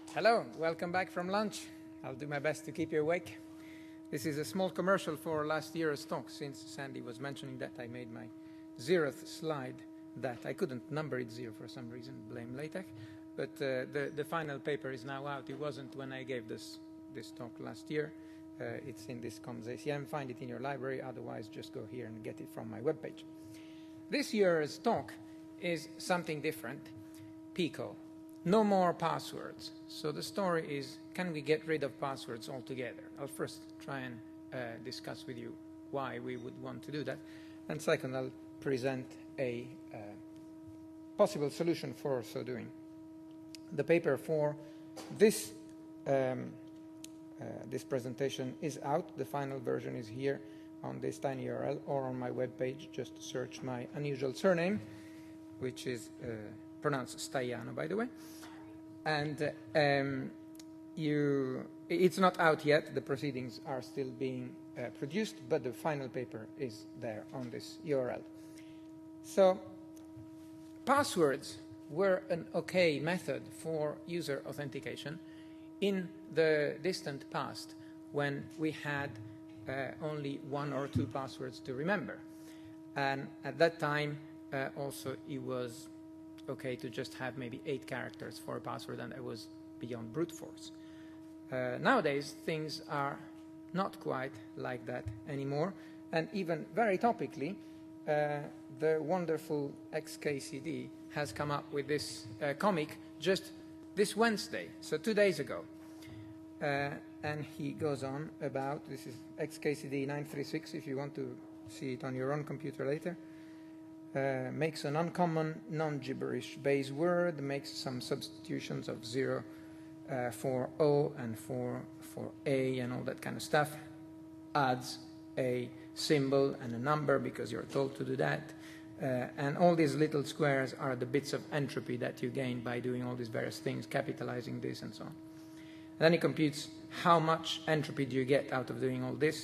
Hello, welcome back from lunch. I'll do my best to keep you awake. This is a small commercial for last year's talk. Since Sandy was mentioning that, I made my 0th slide that I couldn't number it 0 for some reason, blame LaTeX. But the final paper is now out. It wasn't when I gave this talk last year. It's in this COMS-ACM. Find it in your library. Otherwise, just go here and get it from my webpage. This year's talk is something different. PICO. No more passwords. So the story is, can we get rid of passwords altogether? I'll first try and discuss with you why we would want to do that. And second, I'll present a possible solution for so doing. The paper for this this presentation is out. The final version is here on this tiny URL or on my webpage. Just search my unusual surname, which is pronounced Staiano, by the way. And it's not out yet. The proceedings are still being produced, but the final paper is there on this URL. So passwords were an okay method for user authentication in the distant past when we had only 1 or 2 passwords to remember. And at that time, also it was okay to just have maybe 8 characters for a password, and it was beyond brute force. Nowadays, things are not quite like that anymore, and even very topically, the wonderful XKCD has come up with this comic just this Wednesday, so 2 days ago. And he goes on about, this is XKCD 936, if you want to see it on your own computer later. Makes an uncommon non-gibberish base word, makes some substitutions of 0 for O and for A and all that kind of stuff, adds a symbol and a number because you're told to do that. And all these little squares are the bits of entropy that you gain by doing all these various things, capitalizing this and so on. And then he computes how much entropy do you get out of doing all this.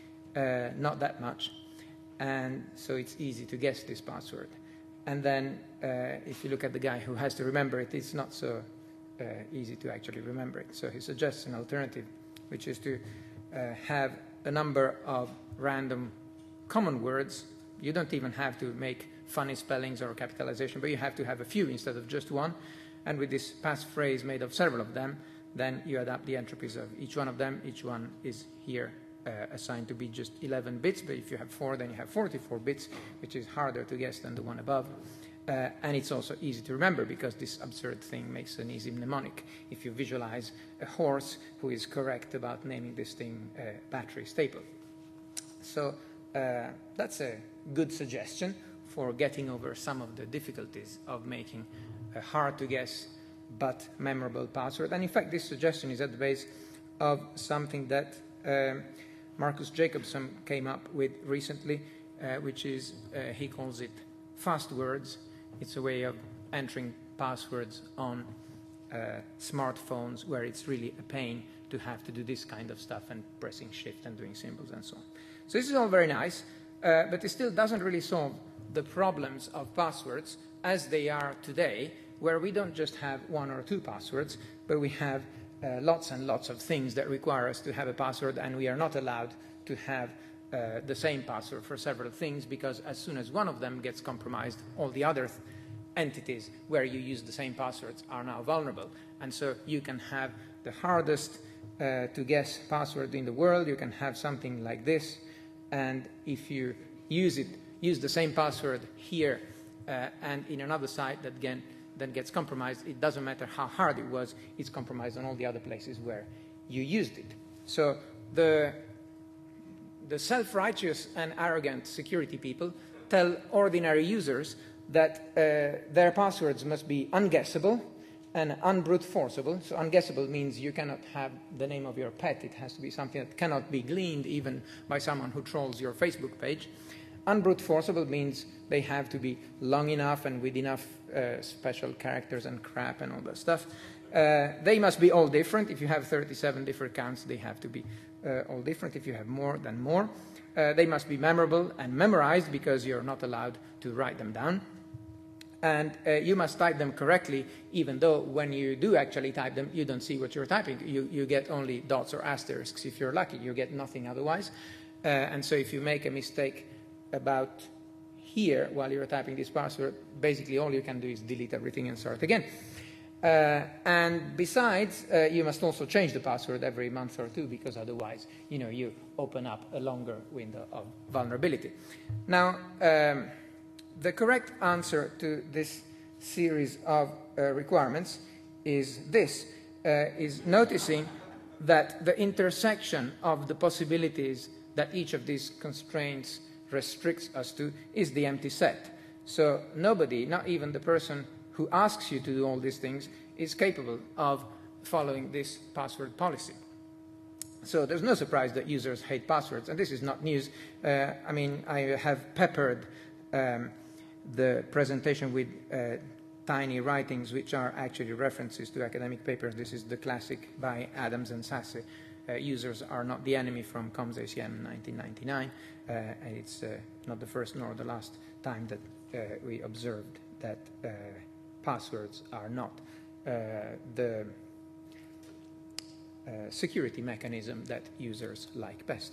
Not that much. And so it's easy to guess this password. And then if you look at the guy who has to remember it, it's not so easy to actually remember it. So he suggests an alternative, which is to have a number of random common words. You don't even have to make funny spellings or capitalization, but you have to have a few instead of just one. And with this passphrase made of several of them, then you add up the entropies of each one of them. Each one is here assigned to be just 11 bits, but if you have 4, then you have 44 bits, which is harder to guess than the one above. And it's also easy to remember because this absurd thing makes an easy mnemonic. If you visualize a horse who is correct about naming this thing battery staple. So that's a good suggestion for getting over some of the difficulties of making a hard to guess but memorable password. And in fact, this suggestion is at the base of something that Marcus Jacobson came up with recently, which is, he calls it fast words. It's a way of entering passwords on smartphones where it's really a pain to have to do this kind of stuff and pressing shift and doing symbols and so on. So this is all very nice, but it still doesn't really solve the problems of passwords as they are today, where we don't just have 1 or 2 passwords, but we have lots and lots of things that require us to have a password, and we are not allowed to have the same password for several things, because as soon as one of them gets compromised, all the other entities where you use the same passwords are now vulnerable. And so you can have the hardest to guess password in the world. You can have something like this, and if you use the same password here and in another site that then gets compromised, it doesn't matter how hard it was, it's compromised on all the other places where you used it. So the self-righteous and arrogant security people tell ordinary users that their passwords must be unguessable and unbrute forceable. So unguessable means you cannot have the name of your pet. It has to be something that cannot be gleaned even by someone who trolls your Facebook page. Unbrute forceable means they have to be long enough and with enough special characters and crap and all that stuff. They must be all different. If you have 37 different counts, they have to be all different. If you have more, then more. They must be memorable and memorized because you're not allowed to write them down. And you must type them correctly, even though when you do actually type them, you don't see what you're typing. You get only dots or asterisks if you're lucky. You get nothing otherwise. And so if you make a mistake about here while you're typing this password, basically all you can do is delete everything and start again. And besides, you must also change the password every month or two, because otherwise, you open up a longer window of vulnerability. Now, the correct answer to this series of requirements is this, is noticing that the intersection of the possibilities that each of these constraints restricts us to is the empty set. So nobody, not even the person who asks you to do all these things, is capable of following this password policy. So there's no surprise that users hate passwords, and this is not news. I mean, I have peppered the presentation with tiny writings which are actually references to academic papers. This is the classic by Adams and Sasse. Users are not the enemy, from ComsACM 1999, and it's not the first nor the last time that we observed that passwords are not the security mechanism that users like best.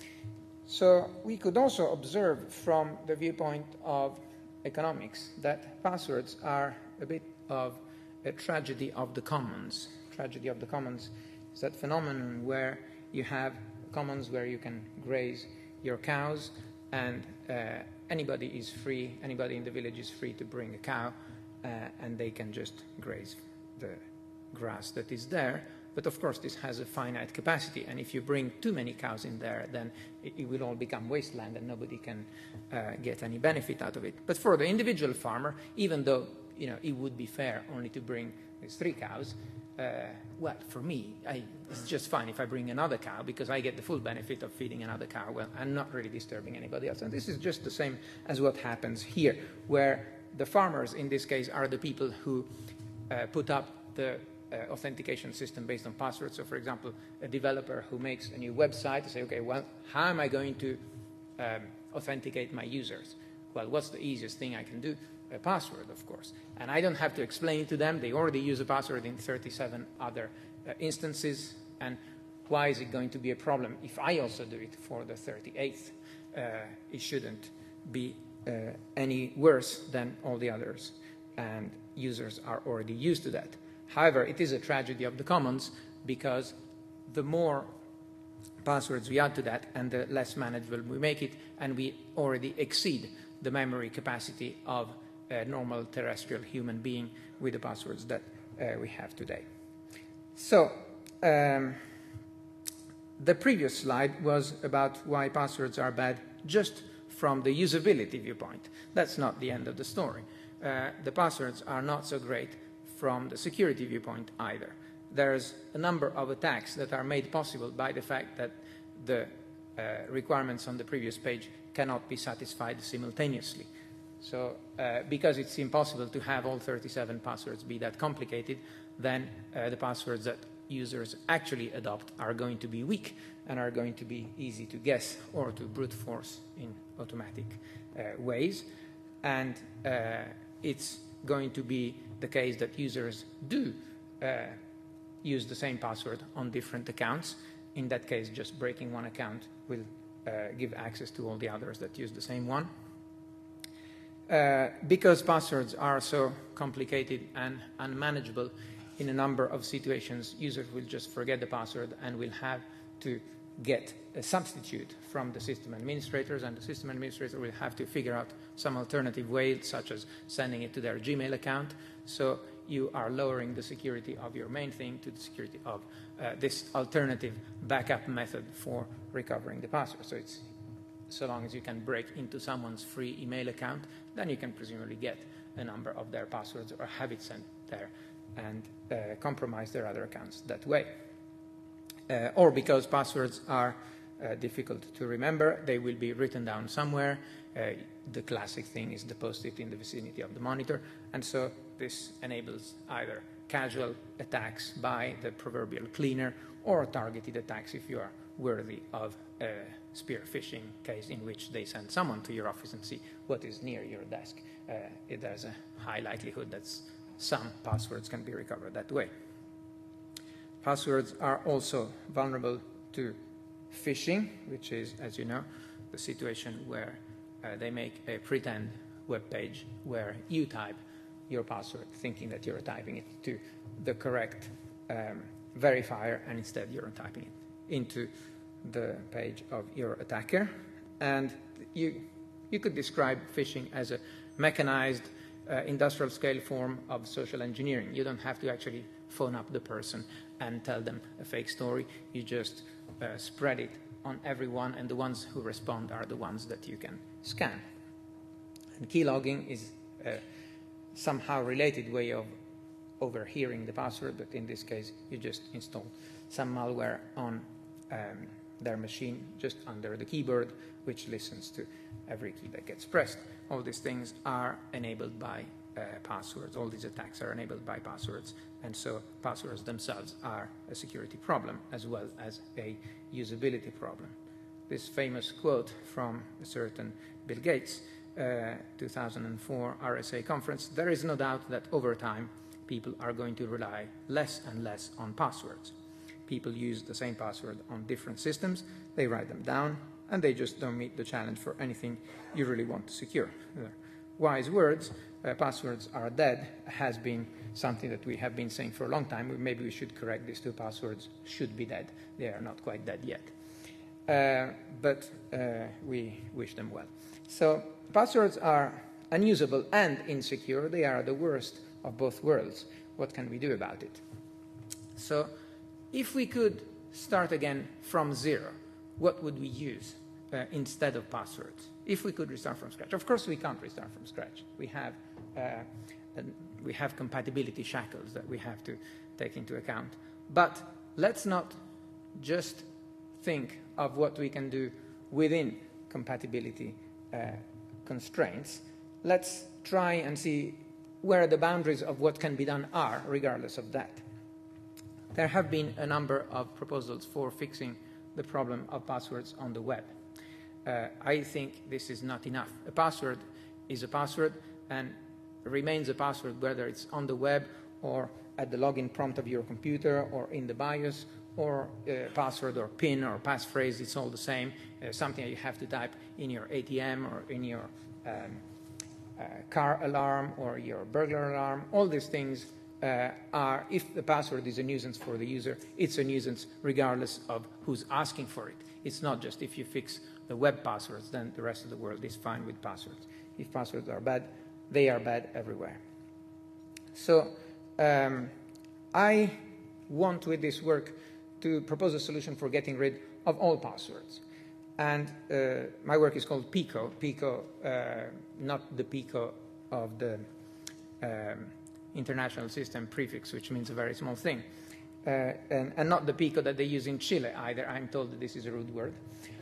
So we could also observe from the viewpoint of economics that passwords are a bit of a tragedy of the commons. Tragedy of the commons is that phenomenon where you have commons where you can graze your cows, and anybody is free, anybody in the village is free to bring a cow, and they can just graze the grass that is there. But of course this has a finite capacity, and if you bring too many cows in there, then it will all become wasteland and nobody can get any benefit out of it. But for the individual farmer, even though it would be fair only to bring these 3 cows, well, for me, it's just fine if I bring another cow, because I get the full benefit of feeding another cow. Well, I'm not really disturbing anybody else. And this is just the same as what happens here, where the farmers in this case are the people who put up the authentication system based on passwords. So for example, a developer who makes a new website to say, okay, well, how am I going to authenticate my users? Well, what's the easiest thing I can do? A password, of course. And I don't have to explain it to them. They already use a password in 37 other instances. And why is it going to be a problem if I also do it for the 38th? It shouldn't be any worse than all the others. And users are already used to that. However, it is a tragedy of the commons, because the more passwords we add to that, and the less manageable we make it, and we already exceed the memory capacity of a normal terrestrial human being with the passwords that we have today. So, the previous slide was about why passwords are bad just from the usability viewpoint. That's not the end of the story. The passwords are not so great from the security viewpoint either. There's a number of attacks that are made possible by the fact that the requirements on the previous page cannot be satisfied simultaneously. So because it's impossible to have all 37 passwords be that complicated, then the passwords that users actually adopt are going to be weak and are going to be easy to guess or to brute force in automatic ways. And it's going to be the case that users do use the same password on different accounts. In that case, just breaking one account will give access to all the others that use the same one. Because passwords are so complicated and unmanageable, in a number of situations, users will just forget the password and will have to get a substitute from the system administrators, and the system administrator will have to figure out some alternative way, such as sending it to their Gmail account. So you are lowering the security of your main thing to the security of this alternative backup method for recovering the password. So it's, so long as you can break into someone's free email account, then you can presumably get a number of their passwords or have it sent there and compromise their other accounts that way. Or because passwords are difficult to remember, they will be written down somewhere. The classic thing is to post it in the vicinity of the monitor, and so this enables either casual attacks by the proverbial cleaner or targeted attacks if you are worthy of spear phishing case in which they send someone to your office and see what is near your desk. There's a high likelihood that some passwords can be recovered that way. Passwords are also vulnerable to phishing, which is, as you know, the situation where they make a pretend web page where you type your password thinking that you're typing it to the correct verifier, and instead you're typing it into the page of your attacker. And you could describe phishing as a mechanized industrial scale form of social engineering. You don't have to actually phone up the person and tell them a fake story. You just spread it on everyone, and the ones who respond are the ones that you can scan. And keylogging is a somehow related way of overhearing the password, but in this case you just install some malware on their machine just under the keyboard, which listens to every key that gets pressed. All these things are enabled by passwords. All these attacks are enabled by passwords, and so passwords themselves are a security problem as well as a usability problem. This famous quote from a certain Bill Gates, 2004 RSA conference: "There is no doubt that over time people are going to rely less and less on passwords. People use the same password on different systems, they write them down, and they just don't meet the challenge for anything you really want to secure." Wise words. Passwords are dead has been something that we have been saying for a long time. Maybe we should correct these two. Passwords should be dead. They are not quite dead yet. But we wish them well. So passwords are unusable and insecure. They are the worst of both worlds. What can we do about it? So if we could start again from zero, what would we use instead of passwords? If we could restart from scratch. Of course we can't restart from scratch. We have compatibility shackles that we have to take into account. But let's not just think of what we can do within compatibility constraints. Let's try and see where the boundaries of what can be done are, regardless of that. There have been a number of proposals for fixing the problem of passwords on the web. I think this is not enough. A password is a password and remains a password whether it's on the web or at the login prompt of your computer or in the BIOS, or password or PIN or passphrase. It's all the same. Something you have to type in your ATM or in your car alarm or your burglar alarm. All these things are, if the password is a nuisance for the user, it's a nuisance regardless of who's asking for it. It's not just if you fix the web passwords, then the rest of the world is fine with passwords. If passwords are bad, they are bad everywhere. So I want with this work to propose a solution for getting rid of all passwords. And my work is called PICO. PICO, not the PICO of the International System Prefix, which means a very small thing. And not the PICO that they use in Chile either. I'm told that this is a rude word.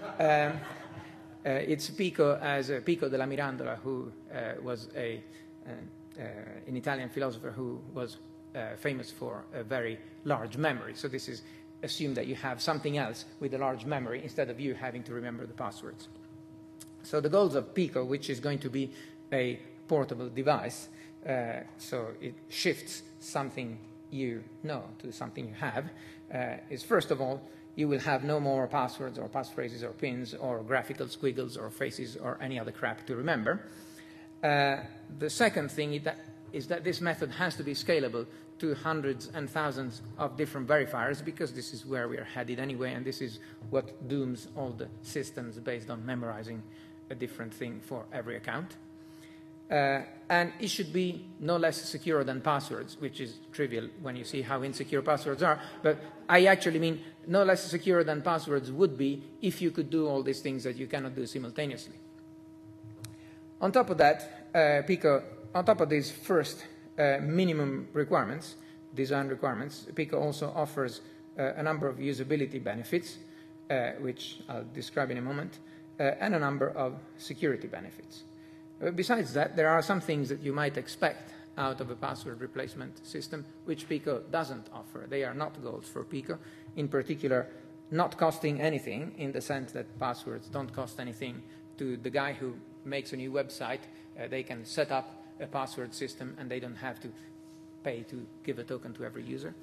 It's PICO as Pico della Mirandola, who was an Italian philosopher who was famous for a very large memory. So this is assume that you have something else with a large memory instead of you having to remember the passwords. So the goals of PICO, which is going to be a portable device, so it shifts something you know to something you have, is first of all, you will have no more passwords or passphrases or pins or graphical squiggles or faces or any other crap to remember. The second thing is that this method has to be scalable to hundreds and thousands of different verifiers, because this is where we are headed anyway, and this is what dooms all the systems based on memorizing a different thing for every account. And it should be no less secure than passwords, which is trivial when you see how insecure passwords are. But I actually mean no less secure than passwords would be if you could do all these things that you cannot do simultaneously. On top of that, PICO, on top of these first minimum requirements, design requirements, PICO also offers a number of usability benefits, which I'll describe in a moment, and a number of security benefits. Besides that, there are some things that you might expect out of a password replacement system, which PICO doesn't offer. They are not goals for PICO. In particular, not costing anything in the sense that passwords don't cost anything to the guy who makes a new website. They can set up a password system and they don't have to pay to give a token to every user.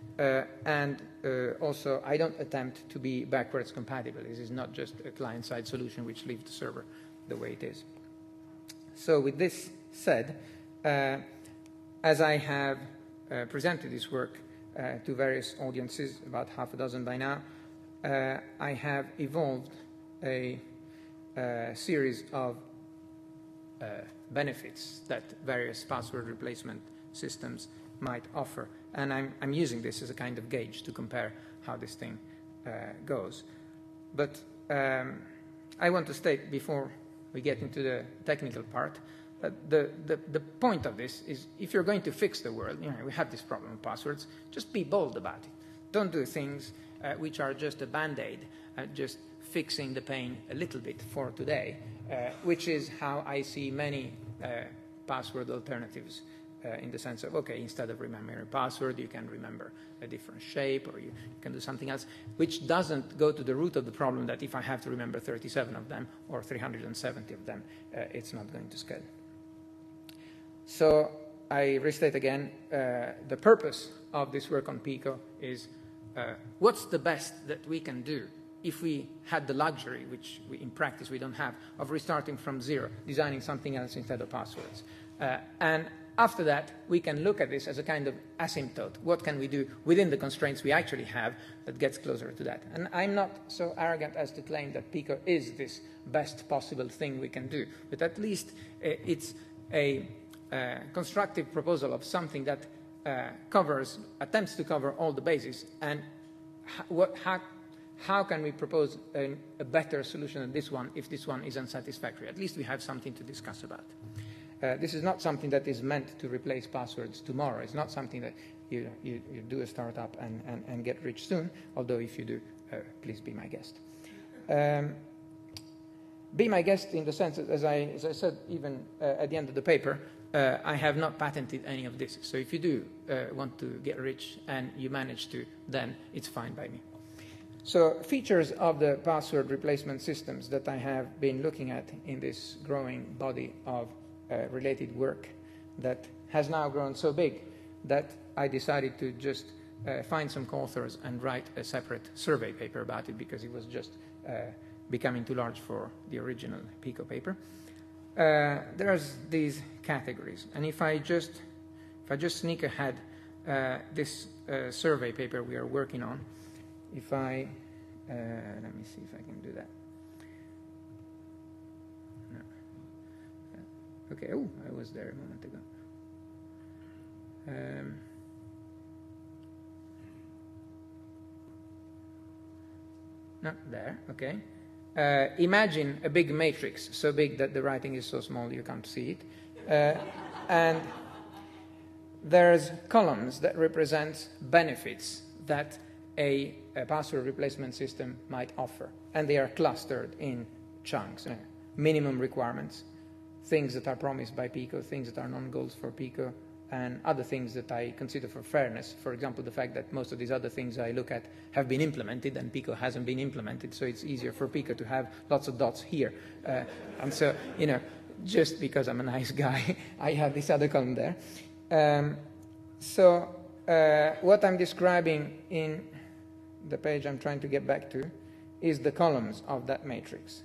Also, I don't attempt to be backwards compatible. This is not just a client-side solution which leaves the server the way it is. So with this said, as I have presented this work to various audiences, about half a dozen by now, I have evolved a series of benefits that various password replacement systems might offer. And I'm using this as a kind of gauge to compare how this thing goes. But I want to state before we get into the technical part that the point of this is if you're going to fix the world, we have this problem with passwords, just be bold about it. Don't do things which are just a band-aid, just fixing the pain a little bit for today, which is how I see many password alternatives in the sense of, okay, instead of remembering a password, you can remember a different shape, or you can do something else, which doesn't go to the root of the problem that if I have to remember 37 of them or 370 of them, it's not going to scale. So I restate again, the purpose of this work on Pico is what's the best that we can do if we had the luxury, which in practice we don't have, of restarting from zero, designing something else instead of passwords. And after that, we can look at this as a kind of asymptote. What can we do within the constraints we actually have that gets closer to that? And I'm not so arrogant as to claim that Pico is this best possible thing we can do, but at least it's a constructive proposal of something that attempts to cover all the bases. And how can we propose a better solution than this one if this one is unsatisfactory? At least we have something to discuss about. This is not something that is meant to replace passwords tomorrow. It's not something that you do a startup and get rich soon, although if you do, please be my guest. Be my guest in the sense that, as I said, even at the end of the paper, I have not patented any of this. So if you do want to get rich and you manage to, then it's fine by me. So features of the password replacement systems that I have been looking at in this growing body of related work that has now grown so big that I decided to just find some co-authors and write a separate survey paper about it because it was just becoming too large for the original Pico paper. There's these categories, and if I just sneak ahead this survey paper we are working on, if I let me see if I can do that. No. Okay. Oh, I was there a moment ago. No, there. Okay. Imagine a big matrix, so big that the writing is so small you can't see it. And there's columns that represent benefits that a password replacement system might offer. And they are clustered in chunks. Minimum requirements, things that are promised by Pico, things that are non-goals for Pico, and other things that I consider for fairness. For example, the fact that most of these other things I look at have been implemented and Pico hasn't been implemented, so it's easier for Pico to have lots of dots here. And so, just because I'm a nice guy, I have this other column there. What I'm describing in the page I'm trying to get back to is the columns of that matrix,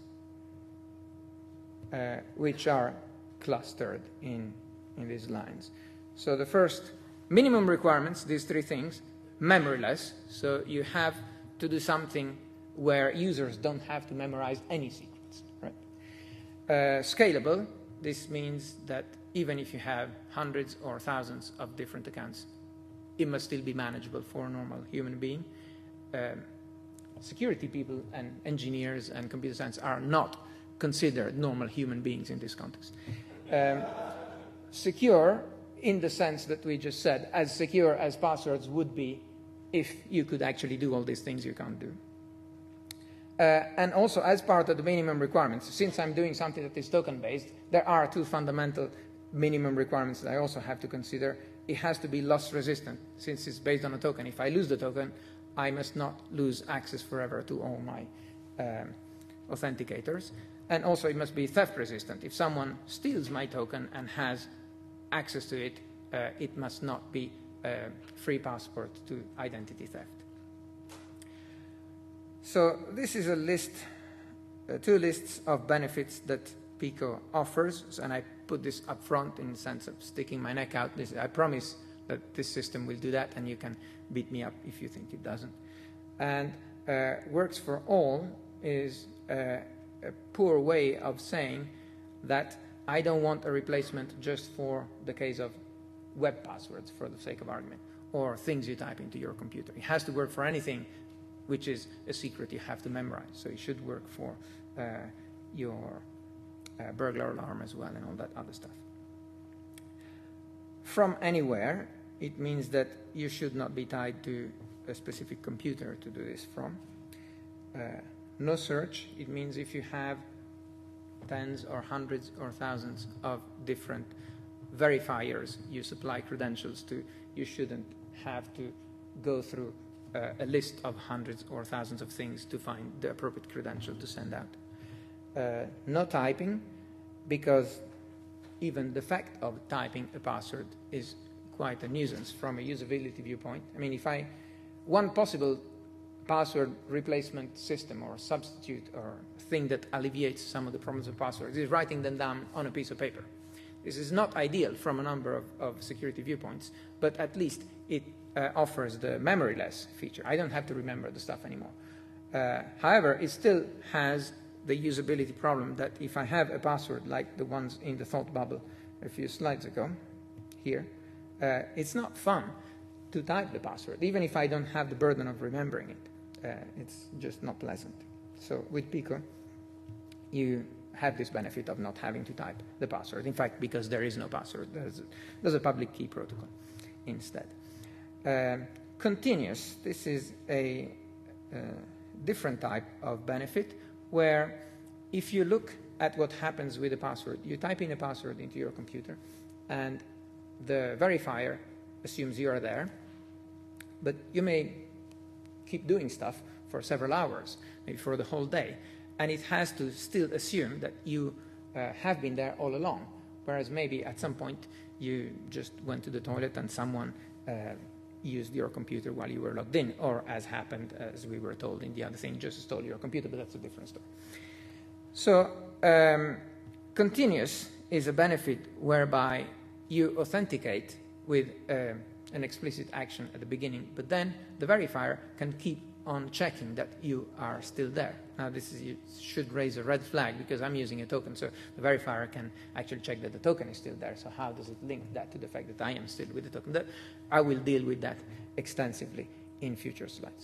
which are clustered in these lines. So the first, minimum requirements, these three things, memoryless, so you have to do something where users don't have to memorize any secrets, right? Scalable, this means that even if you have hundreds or thousands of different accounts, it must still be manageable for a normal human being. Security people and engineers and computer science are not considered normal human beings in this context. Secure, in the sense that we just said, as secure as passwords would be if you could actually do all these things you can't do. And also, as part of the minimum requirements, since I'm doing something that is token-based, there are two fundamental minimum requirements that I also have to consider. It has to be loss resistant, since it's based on a token. If I lose the token, I must not lose access forever to all my authenticators. And also it must be theft resistant. If someone steals my token and has access to it, it must not be a free passport to identity theft. So this is a list, two lists of benefits that Pico offers, and I put this up front in the sense of sticking my neck out. I promise that this system will do that, and you can beat me up if you think it doesn't. And works for all is a poor way of saying that I don't want a replacement just for the case of web passwords, for the sake of argument, or things you type into your computer. It has to work for anything which is a secret you have to memorize. So it should work for your burglar alarm as well and all that other stuff. From anywhere, it means that you should not be tied to a specific computer to do this from. No search, it means if you have tens or hundreds or thousands of different verifiers you supply credentials to, you shouldn't have to go through a list of hundreds or thousands of things to find the appropriate credential to send out. No typing, because even the fact of typing a password is quite a nuisance from a usability viewpoint. I mean, one possible password replacement system or substitute or thing that alleviates some of the problems of passwords is writing them down on a piece of paper. This is not ideal from a number of security viewpoints, but at least it offers the memory-less feature. I don't have to remember the stuff anymore. However, it still has the usability problem that if I have a password like the ones in the thought bubble a few slides ago, here, it's not fun to type the password, even if I don't have the burden of remembering it. It's just not pleasant. So with Pico, you have this benefit of not having to type the password. In fact, because there is no password, there's a public key protocol instead. Continuous, this is a different type of benefit where if you look at what happens with a password, you type in a password into your computer and the verifier assumes you are there, but you may keep doing stuff for several hours, maybe for the whole day, and it has to still assume that you have been there all along, whereas maybe at some point you just went to the toilet and someone used your computer while you were logged in, or as happened, as we were told in the other thing, just stole your computer, but that's a different story. So continuous is a benefit whereby you authenticate with an explicit action at the beginning, but then the verifier can keep on checking that you are still there. Now you should raise a red flag because I'm using a token, so the verifier can actually check that the token is still there. So how does it link that to the fact that I am still with the token? I will deal with that extensively in future slides.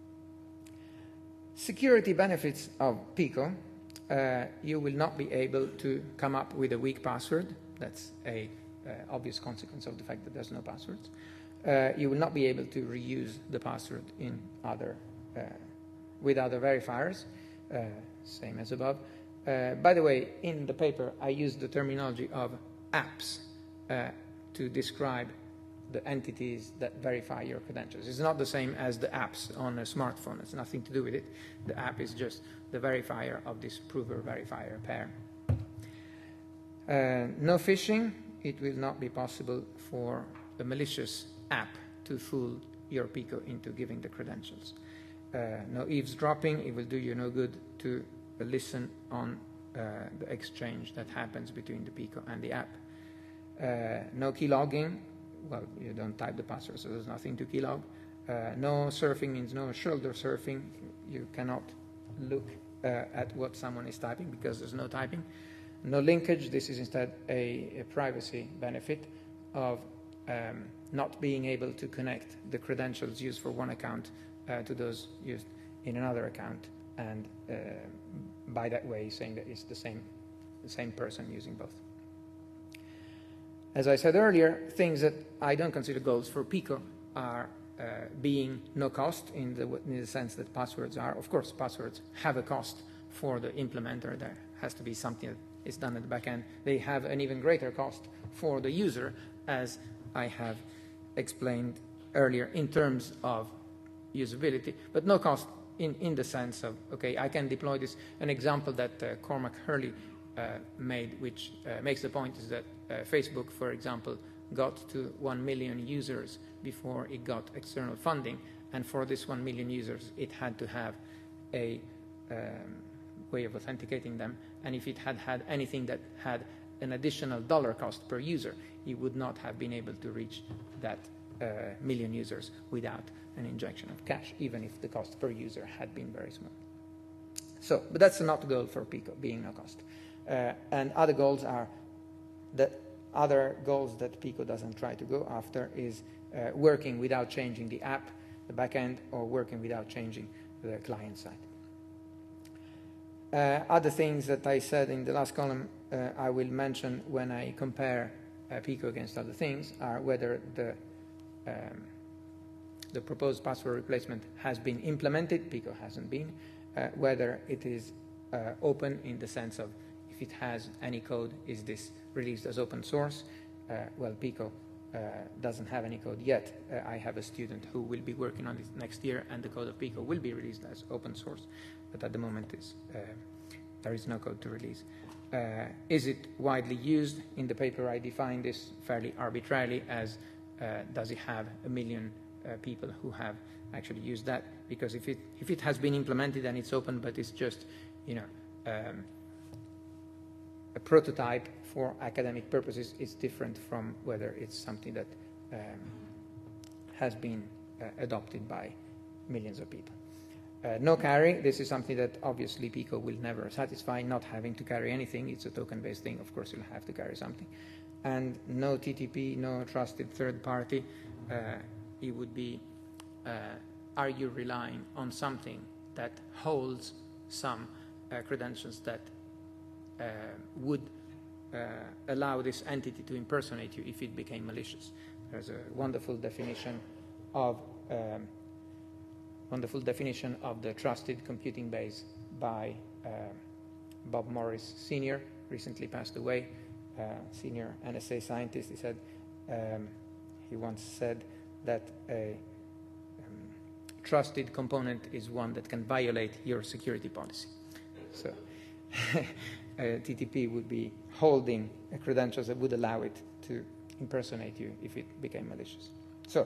Security benefits of Pico. You will not be able to come up with a weak password. That's a obvious consequence of the fact that there's no passwords. You will not be able to reuse the password in with other verifiers, same as above. By the way, in the paper, I used the terminology of apps to describe the entities that verify your credentials. It's not the same as the apps on a smartphone. It's nothing to do with it. The app is just the verifier of this prover-verifier pair. No phishing. It will not be possible for a malicious app to fool your Pico into giving the credentials. No eavesdropping. It will do you no good to listen on the exchange that happens between the Pico and the app. No keylogging. Well, you don't type the password, so there's nothing to keylog. No surfing means no shoulder surfing. You cannot look at what someone is typing because there's no typing. No linkage. This is instead a privacy benefit of not being able to connect the credentials used for one account to those used in another account, and by that way saying that it's the same person using both. As I said earlier, things that I don't consider goals for Pico are being no cost in the sense that passwords are. Of course, passwords have a cost for the implementer. There has to be something that is done at the back end. They have an even greater cost for the user, as I have explained earlier, in terms of usability, but no cost in the sense of, okay, I can deploy this. An example that Cormac Hurley made, which makes the point, is that Facebook, for example, got to 1 million users before it got external funding, and for this 1 million users, it had to have a way of authenticating them, and if it had had anything that had an additional dollar cost per user, it would not have been able to reach that million users without an injection of cash, even if the cost per user had been very small. So, but that's not the goal for Pico, being no cost. And other goals are, the other goals that Pico doesn't try to go after is working without changing the app, the backend, or working without changing the client side. Other things that I said in the last column, I will mention when I compare Pico against other things, are whether the proposed password replacement has been implemented. Pico hasn't been. Whether it is open in the sense of, if it has any code, is this released as open source? Well, Pico doesn't have any code yet. I have a student who will be working on this next year, and the code of Pico will be released as open source, but at the moment there is no code to release. Is it widely used? In the paper I define this fairly arbitrarily as does it have 1 million people who have actually used that? Because if it has been implemented and it's open, but it's just, you know, a prototype for academic purposes, it's different from whether it's something that has been adopted by millions of people. No carry, this is something that obviously Pico will never satisfy, not having to carry anything. It's a token-based thing, of course you'll have to carry something. And no TTP, no trusted third party. It would be, are you relying on something that holds some credentials that would allow this entity to impersonate you if it became malicious? There's a wonderful definition of the trusted computing base by Bob Morris Sr., recently passed away, senior NSA scientist. He said, he once said that a trusted component is one that can violate your security policy. So TTP would be holding credentials that would allow it to impersonate you if it became malicious. So,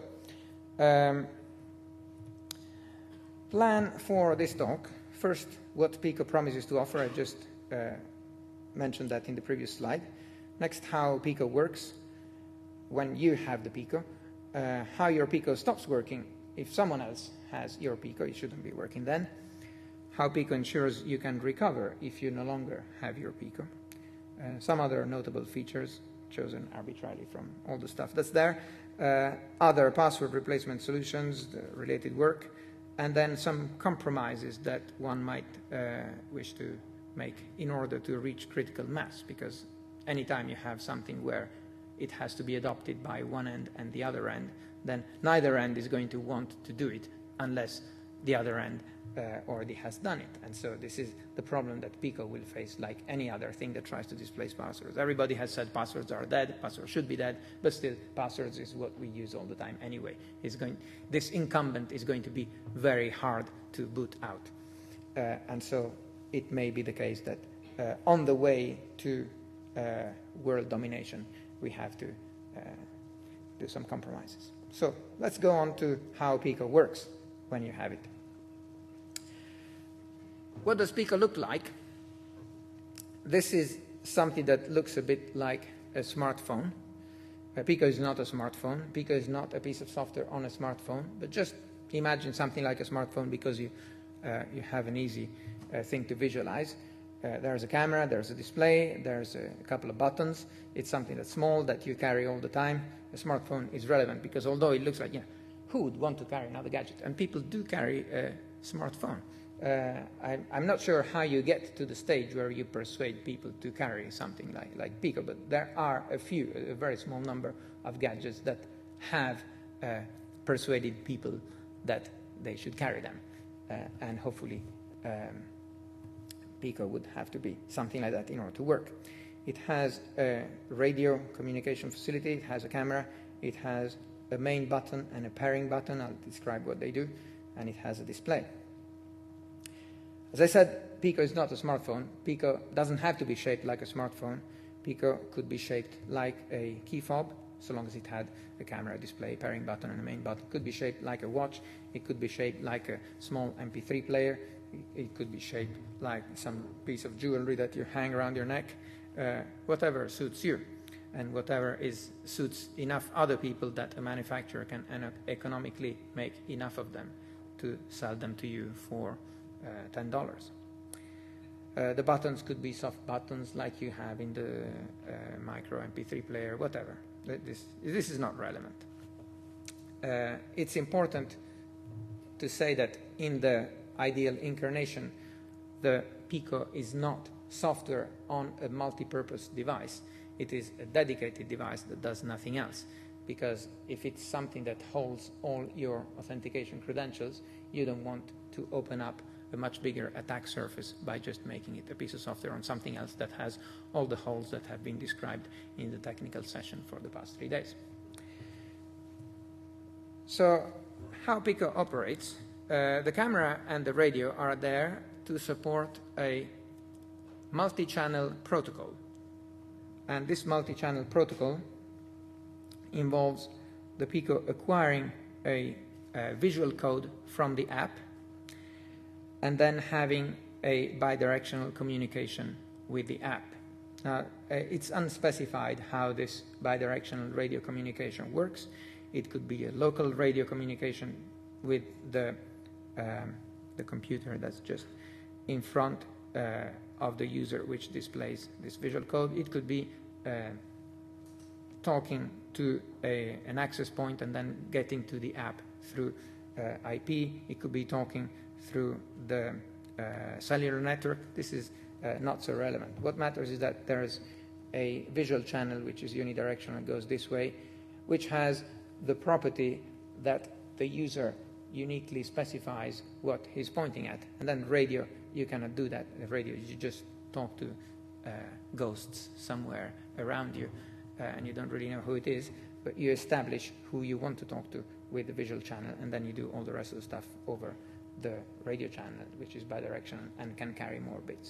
plan for this talk. First, what Pico promises to offer. I just mentioned that in the previous slide. Next, how Pico works when you have the Pico. How your Pico stops working. If someone else has your Pico, it shouldn't be working then. How Pico ensures you can recover if you no longer have your Pico. Some other notable features chosen arbitrarily from all the stuff that's there. Other password replacement solutions, the related work, and then some compromises that one might wish to make in order to reach critical mass, because anytime you have something where it has to be adopted by one end and the other end, then neither end is going to want to do it unless the other end already has done it. And so this is the problem that Pico will face, like any other thing that tries to displace passwords. Everybody has said passwords are dead, passwords should be dead, but still passwords is what we use all the time anyway. This incumbent is going to be very hard to boot out. And so it may be the case that on the way to world domination, we have to do some compromises. So let's go on to how Pico works when you have it. What does Pico look like? This is something that looks a bit like a smartphone. Pico is not a smartphone. Pico is not a piece of software on a smartphone, but just imagine something like a smartphone because you have an easy thing to visualize. There's a camera, there's a display, there's a couple of buttons. It's something that's small that you carry all the time. A smartphone is relevant because although it looks like, who would want to carry another gadget? And people do carry a smartphone. I'm not sure how you get to the stage where you persuade people to carry something like Pico, but there are a very small number of gadgets that have persuaded people that they should carry them. And hopefully Pico would have to be something like that in order to work. It has a radio communication facility, it has a camera, it has a main button and a pairing button. I'll describe what they do. and it has a display. As I said, Pico is not a smartphone. Pico doesn't have to be shaped like a smartphone. Pico could be shaped like a key fob, so long as it had a camera, display, pairing button, and a main button. It could be shaped like a watch. It could be shaped like a small MP3 player. It could be shaped like some piece of jewelry that you hang around your neck. Whatever suits you, and whatever suits enough other people that a manufacturer can economically make enough of them to sell them to you for $10. The buttons could be soft buttons like you have in the micro MP3 player, whatever. This is not relevant. It's important to say that in the ideal incarnation, the Pico is not software on a multi-purpose device. It is a dedicated device that does nothing else. Because if it's something that holds all your authentication credentials, you don't want to open up a much bigger attack surface by just making it a piece of software on something else that has all the holes that have been described in the technical session for the past 3 days. So how Pico operates, the camera and the radio are there to support a multi-channel protocol. And this multi-channel protocol involves the Pico acquiring a visual code from the app and then having a bidirectional communication with the app. Now, it's unspecified how this bidirectional radio communication works. It could be a local radio communication with the computer that's just in front of the user, which displays this visual code. It could be talking to an access point and then getting to the app through IP. It could be talking through the cellular network. This is not so relevant. What matters is that there is a visual channel which is unidirectional and goes this way, which has the property that the user uniquely specifies what he's pointing at. And then radio, you cannot do that. The radio, you just talk to ghosts somewhere around you, and you don't really know who it is, but you establish who you want to talk to with the visual channel, and then you do all the rest of the stuff over the radio channel, which is bidirectional and can carry more bits.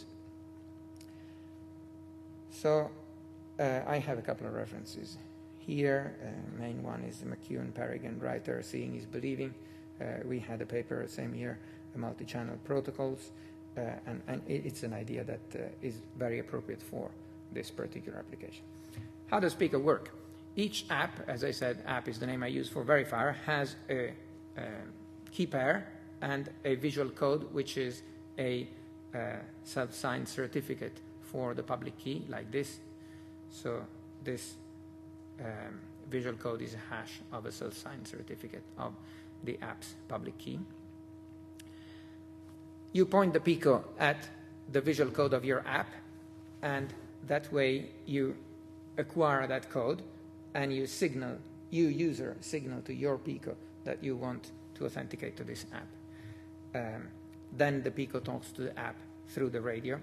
So I have a couple of references here. Main one is McEwen, Parrigan, Reiter, Seeing is Believing. We had a paper same year, multi-channel protocols, and it's an idea that is very appropriate for this particular application. How does Pico work? Each app, as I said, app is the name I use for verifier, has a key pair and a visual code, which is a self-signed certificate for the public key, like this. So this visual code is a hash of a self-signed certificate of the app's public key. You point the Pico at the visual code of your app, and that way you acquire that code, and you user signal to your Pico that you want to authenticate to this app. Then the Pico talks to the app through the radio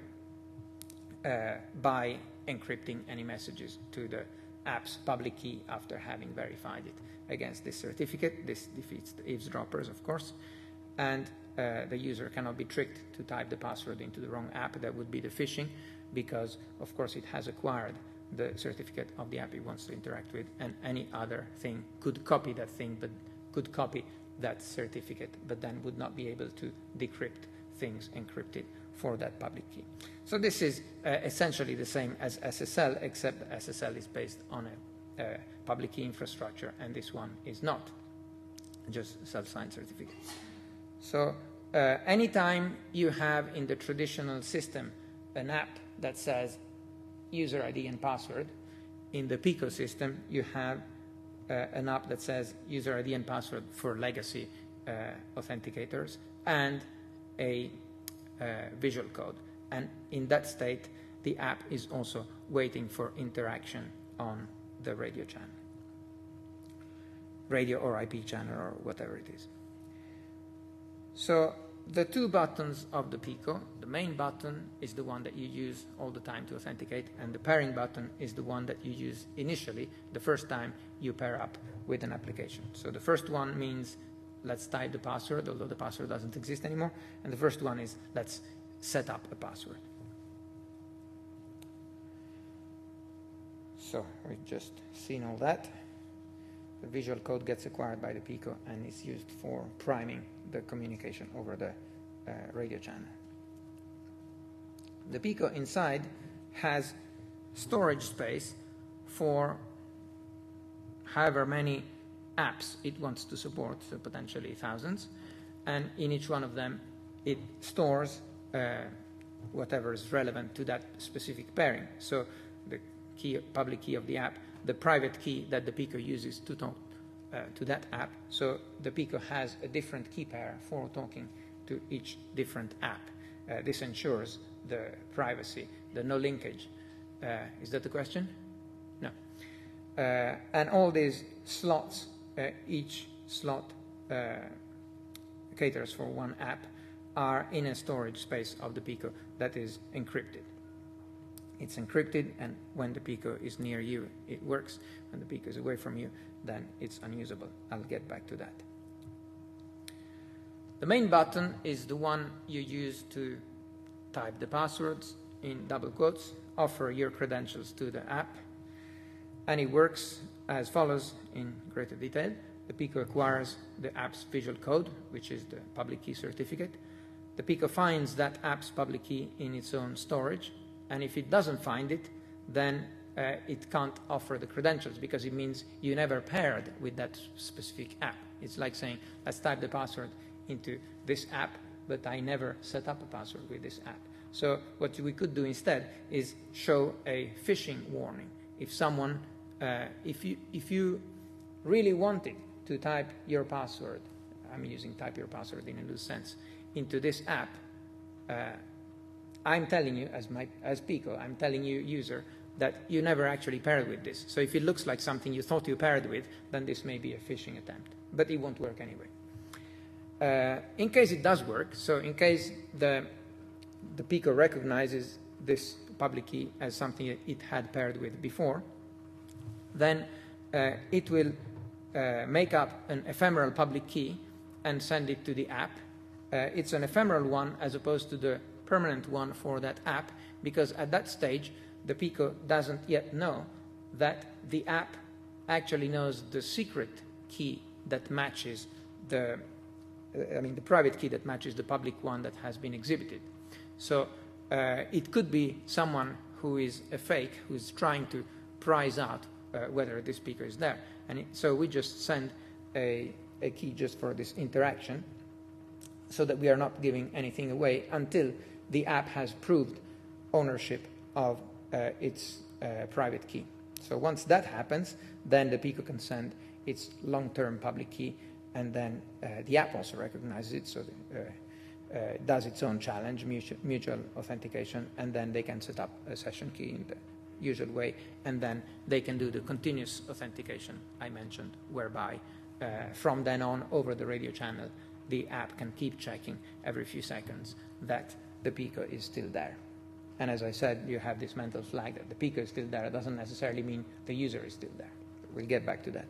by encrypting any messages to the app's public key after having verified it against this certificate. This defeats the eavesdroppers, of course, and the user cannot be tricked to type the password into the wrong app. That would be the phishing, because, of course, it has acquired the certificate of the app it wants to interact with, and any other thing could copy that thing, but could copy that certificate, but then would not be able to decrypt things encrypted for that public key. So this is essentially the same as SSL, except SSL is based on a public key infrastructure, and this one is not, just self-signed certificate. So anytime you have in the traditional system an app that says user ID and password, in the Pico system you have an app that says user ID and password for legacy authenticators and a visual code. And in that state, the app is also waiting for interaction on the radio channel, radio or IP channel or whatever it is. So the two buttons of the Pico, the main button is the one that you use all the time to authenticate, and the pairing button is the one that you use initially, the first time you pair up with an application. So the first one means let's type the password, although the password doesn't exist anymore. And the first one is, let's set up a password. So we've just seen all that. The visual code gets acquired by the Pico and is used for priming the communication over the radio channel. The Pico inside has storage space for however many apps it wants to support, so potentially thousands, and in each one of them it stores whatever is relevant to that specific pairing. So the key, public key of the app, the private key that the Pico uses to talk to that app. So the Pico has a different key pair for talking to each different app. This ensures the privacy, the no linkage. Is that the question? No. And all these slots, each slot caters for one app, are in a storage space of the Pico that is encrypted. It's encrypted, and when the Pico is near you, it works. When the Pico is away from you, then it's unusable. I'll get back to that. The main button is the one you use to type the passwords in double quotes, offer your credentials to the app, and it works as follows in greater detail. The Pico acquires the app's visual code, which is the public key certificate. The Pico finds that app's public key in its own storage, and if it doesn't find it, then it can't offer the credentials, because it means you never paired with that specific app. It's like saying, let's type the password into this app, but I never set up a password with this app. So what we could do instead is show a phishing warning. If someone, if you really wanted to type your password, I'm using type your password in a loose sense, into this app, I'm telling you, as Pico, I'm telling you, user, that you never actually paired with this. So if it looks like something you thought you paired with, then this may be a phishing attempt, but it won't work anyway. In case it does work, so in case the Pico recognizes this public key as something it had paired with before, then it will make up an ephemeral public key and send it to the app. It's an ephemeral one as opposed to the permanent one for that app, because at that stage the Pico doesn't yet know that the app actually knows the secret key that matches the private key that matches the public one that has been exhibited. So it could be someone who is a fake, who's trying to prize out whether this Pico is there. And so we just send a key just for this interaction, so that we are not giving anything away until the app has proved ownership of its private key. So once that happens, then the Pico can send its long-term public key, and then the app also recognizes it, so does its own challenge, mutual authentication, and then they can set up a session key in the usual way, and then they can do the continuous authentication I mentioned, whereby from then on, over the radio channel, the app can keep checking every few seconds that the Pico is still there. And as I said, you have this mental flag that the Pico is still there. It doesn't necessarily mean the user is still there. We'll get back to that.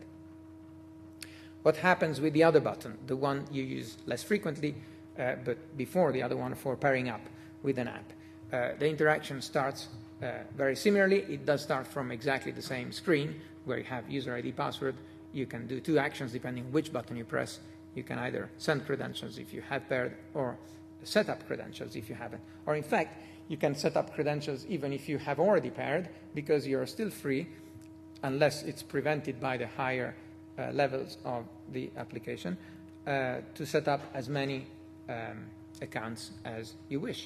What happens with the other button, the one you use less frequently, but before the other one for pairing up with an app? The interaction starts very similarly. It does start from exactly the same screen, where you have user ID, password. You can do two actions depending which button you press. You can either send credentials if you have paired, or set up credentials if you haven't. Or in fact, you can set up credentials even if you have already paired, because you're still free, unless it's prevented by the higher levels of the application, to set up as many accounts as you wish.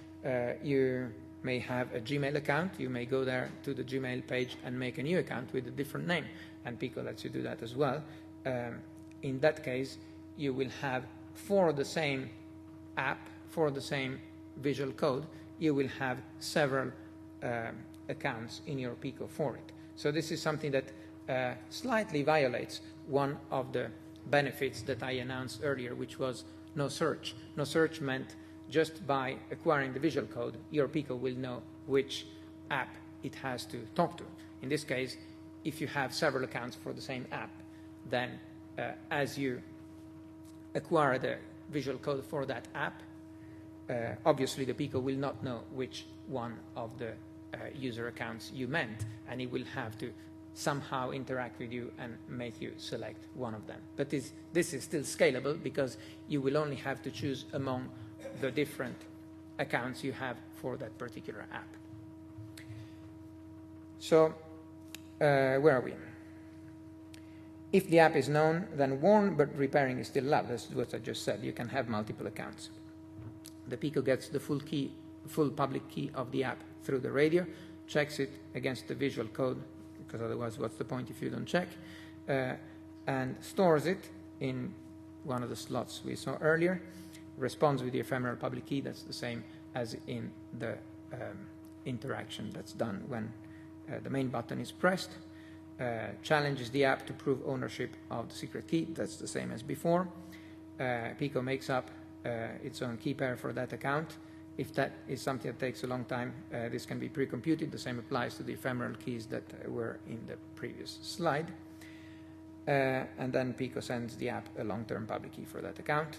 You may have a Gmail account. You may go there to the Gmail page and make a new account with a different name, and Pico lets you do that as well. In that case, you will have, for the same app, for the same visual code, you will have several accounts in your Pico for it. So this is something that slightly violates one of the benefits that I announced earlier, which was no search. No search meant just by acquiring the visual code, your Pico will know which app it has to talk to. In this case, if you have several accounts for the same app, then as you acquire the visual code for that app. Obviously, the Pico will not know which one of the user accounts you meant, and it will have to somehow interact with you and make you select one of them. But this is still scalable because you will only have to choose among the different accounts you have for that particular app. So, where are we? If the app is known, then warn, but repairing is still allowed. That's what I just said. You can have multiple accounts. The Pico gets the full public key of the app through the radio, checks it against the visual code, because otherwise what's the point if you don't check, and stores it in one of the slots we saw earlier, responds with the ephemeral public key. That's the same as in the interaction that's done when the main button is pressed, challenges the app to prove ownership of the secret key. That's the same as before. Pico makes up its own key pair for that account. If that is something that takes a long time, this can be pre-computed. The same applies to the ephemeral keys that were in the previous slide. And then Pico sends the app a long-term public key for that account.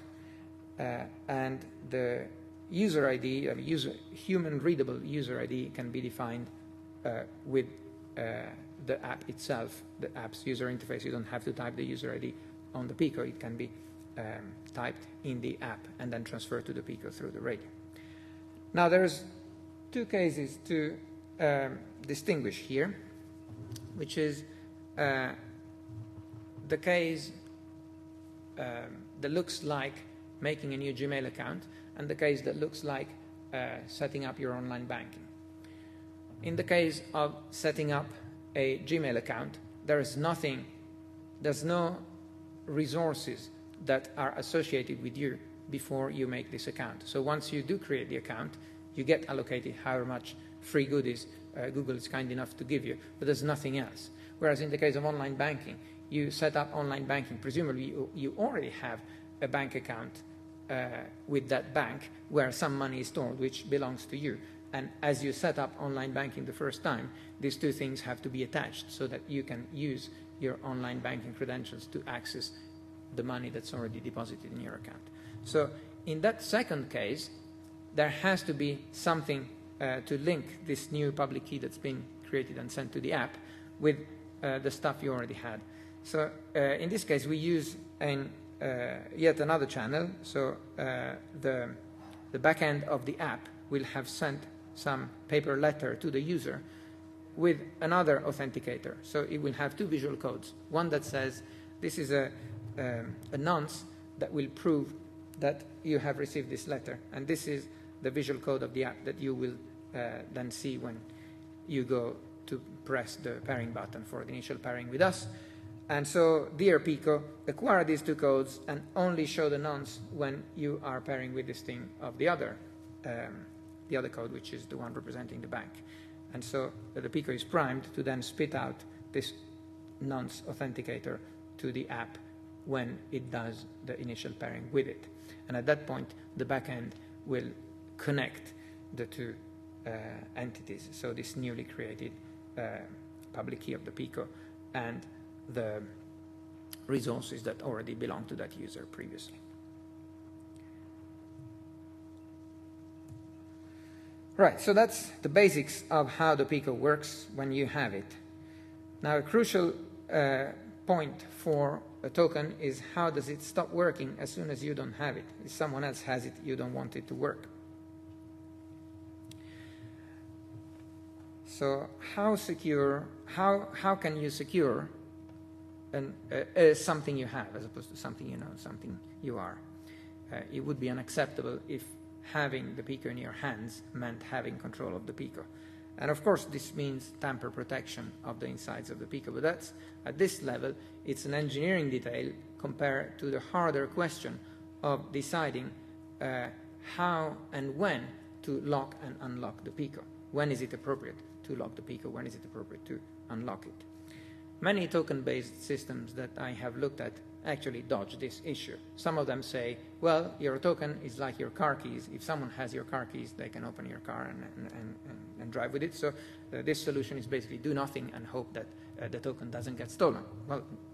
And the user ID, human-readable user ID, can be defined with the app itself, the app's user interface. You don't have to type the user ID on the Pico. It can be typed in the app and then transferred to the Pico through the radio. Now, there's two cases to distinguish here, which is the case that looks like making a new Gmail account and the case that looks like setting up your online banking. In the case of setting up a Gmail account, there's no resources that are associated with you before you make this account. So once you do create the account, you get allocated however much free goodies Google is kind enough to give you, but there's nothing else. Whereas in the case of online banking, you set up online banking, presumably you already have a bank account with that bank where some money is stored, which belongs to you. And as you set up online banking the first time, these two things have to be attached so that you can use your online banking credentials to access the money that's already deposited in your account. So in that second case, there has to be something to link this new public key that's been created and sent to the app with the stuff you already had. So in this case, we use yet another channel. So the back end of the app will have sent some paper letter to the user with another authenticator. So it will have two visual codes. One that says this is a nonce that will prove that you have received this letter. And this is the visual code of the app that you will then see when you go to press the pairing button for the initial pairing with us. And so, dear Pico, acquire these two codes and only show the nonce when you are pairing with this thing of the other code, which is the one representing the bank. And so the Pico is primed to then spit out this nonce authenticator to the app when it does the initial pairing with it. And at that point, the backend will connect the two entities, so this newly created public key of the Pico and the resources that already belong to that user previously. Right, so that's the basics of how the Pico works when you have it. Now, a crucial point for a token is how does it stop working as soon as you don't have it? If someone else has it, you don't want it to work. So how can you secure something you have as opposed to something you know, something you are? It would be unacceptable if having the Pico in your hands meant having control of the Pico. And of course, this means tamper protection of the insides of the Pico. But that's, at this level, it's an engineering detail compared to the harder question of deciding how and when to lock and unlock the Pico. When is it appropriate to lock the Pico? When is it appropriate to unlock it? Many token-based systems that I have looked at actually dodge this issue. Some of them say, well, your token is like your car keys. If someone has your car keys, they can open your car and drive with it. So this solution is basically do nothing and hope that the token doesn't get stolen. Well,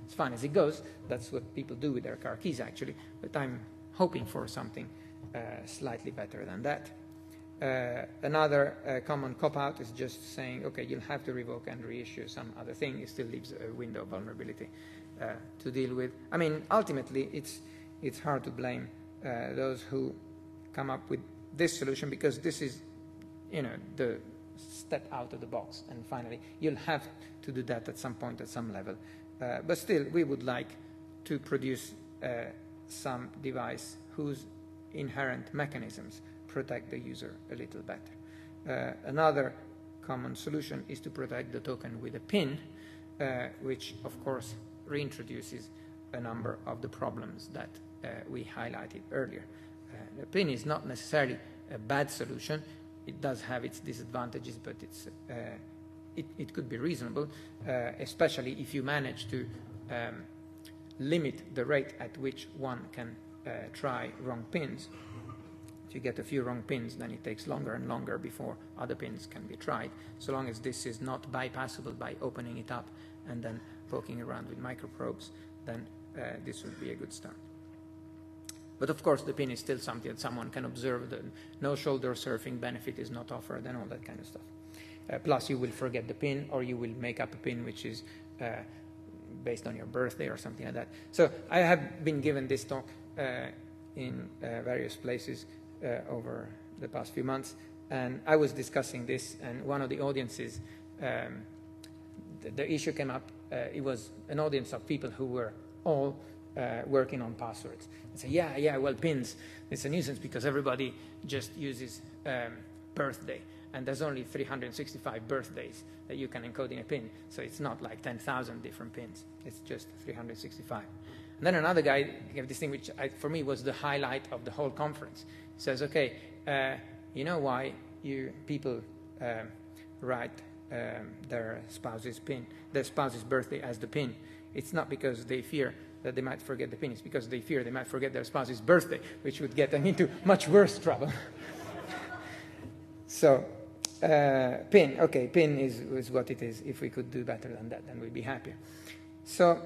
as fine as it goes. That's what people do with their car keys, actually. But I'm hoping for something slightly better than that. Another common cop-out is just saying, okay, you'll have to revoke and reissue some other thing. It still leaves a window of vulnerability to deal with. I mean, ultimately, it's hard to blame those who come up with this solution, because this is, the step out of the box. And finally, you'll have to do that at some point, at some level. But still, we would like to produce some device whose inherent mechanisms protect the user a little better. Another common solution is to protect the token with a PIN, which, of course, reintroduces a number of the problems that we highlighted earlier. The PIN is not necessarily a bad solution. It does have its disadvantages, but it could be reasonable, especially if you manage to limit the rate at which one can try wrong pins. If you get a few wrong pins, then it takes longer and longer before other pins can be tried. So long as this is not bypassable by opening it up and then poking around with microprobes, then this would be a good start. But of course, the pin is still something that someone can observe. The no shoulder surfing benefit is not offered, and all that kind of stuff. Plus, you will forget the pin, or you will make up a pin which is based on your birthday or something like that. So I have been given this talk in various places over the past few months, and I was discussing this, and one of the audiences, the issue came up. It was an audience of people who were all working on passwords. And say, yeah, well, pins, it's a nuisance because everybody just uses birthday, and there's only 365 birthdays that you can encode in a pin, so it's not like 10,000 different pins. It's just 365. And then another guy gave this thing which for me was the highlight of the whole conference. He says, okay, you know why people write their spouse's birthday as the pin? It's not because they fear that they might forget the pin. It's because they fear they might forget their spouse's birthday, which would get them into much worse trouble. So, pin, okay, pin is what it is. If we could do better than that, then we'd be happier. So,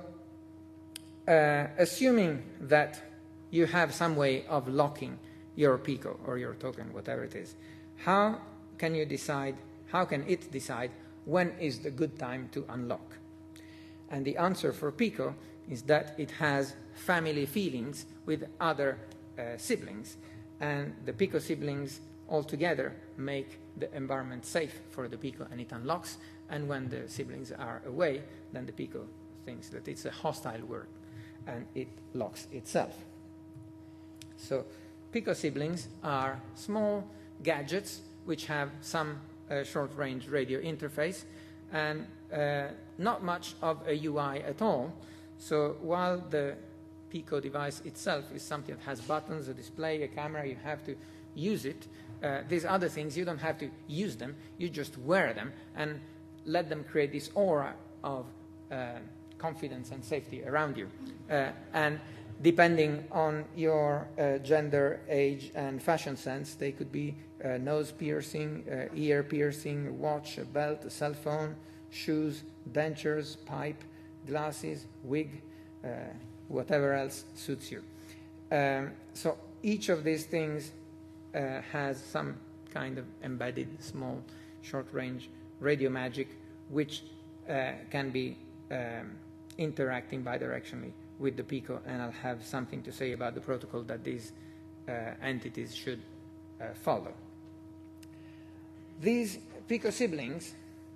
assuming that you have some way of locking your Pico or your token, whatever it is, how can it decide when is the good time to unlock? And the answer for Pico is that it has family feelings with other siblings, and the Pico siblings altogether make the environment safe for the Pico, and it unlocks. And when the siblings are away, then the Pico thinks that it's a hostile world, and it locks itself. So Pico siblings are small gadgets which have some short-range radio interface and not much of a UI at all. So while the Pico device itself is something that has buttons, a display, a camera, you have to use it. These other things, you don't have to use them, you just wear them and let them create this aura of confidence and safety around you. And depending on your gender, age, and fashion sense, they could be nose piercing, ear piercing, a watch, a belt, a cell phone, shoes, dentures, pipe, glasses, wig, whatever else suits you. So each of these things has some kind of embedded small short-range radio magic which can be interacting bidirectionally with the Pico, and I'll have something to say about the protocol that these entities should follow. These Pico siblings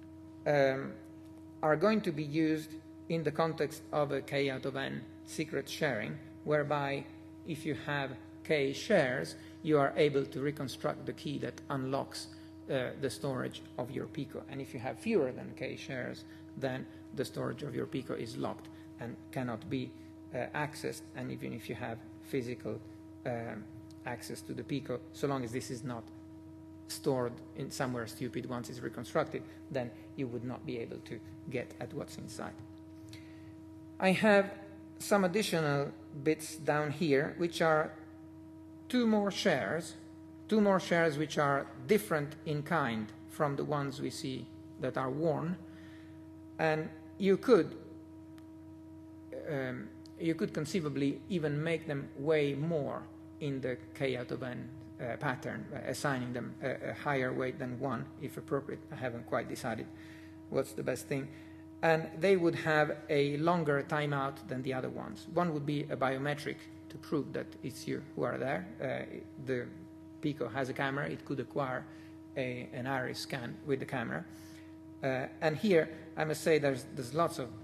are going to be used in the context of a K out of N secret sharing, whereby if you have K shares, you are able to reconstruct the key that unlocks the storage of your Pico. And if you have fewer than K shares, then the storage of your Pico is locked and cannot be accessed. And even if you have physical access to the Pico, so long as this is not stored in somewhere stupid once it's reconstructed, then you would not be able to get at what's inside. I have some additional bits down here, which are two more shares which are different in kind from the ones we see that are worn. And you could you could conceivably even make them weigh more in the k out of n pattern, assigning them a higher weight than 1 if appropriate. I haven't quite decided what's the best thing. And they would have a longer timeout than the other ones. One would be a biometric to prove that it's you who are there. The Pico has a camera. It could acquire an iris scan with the camera. And here, I must say, there's lots of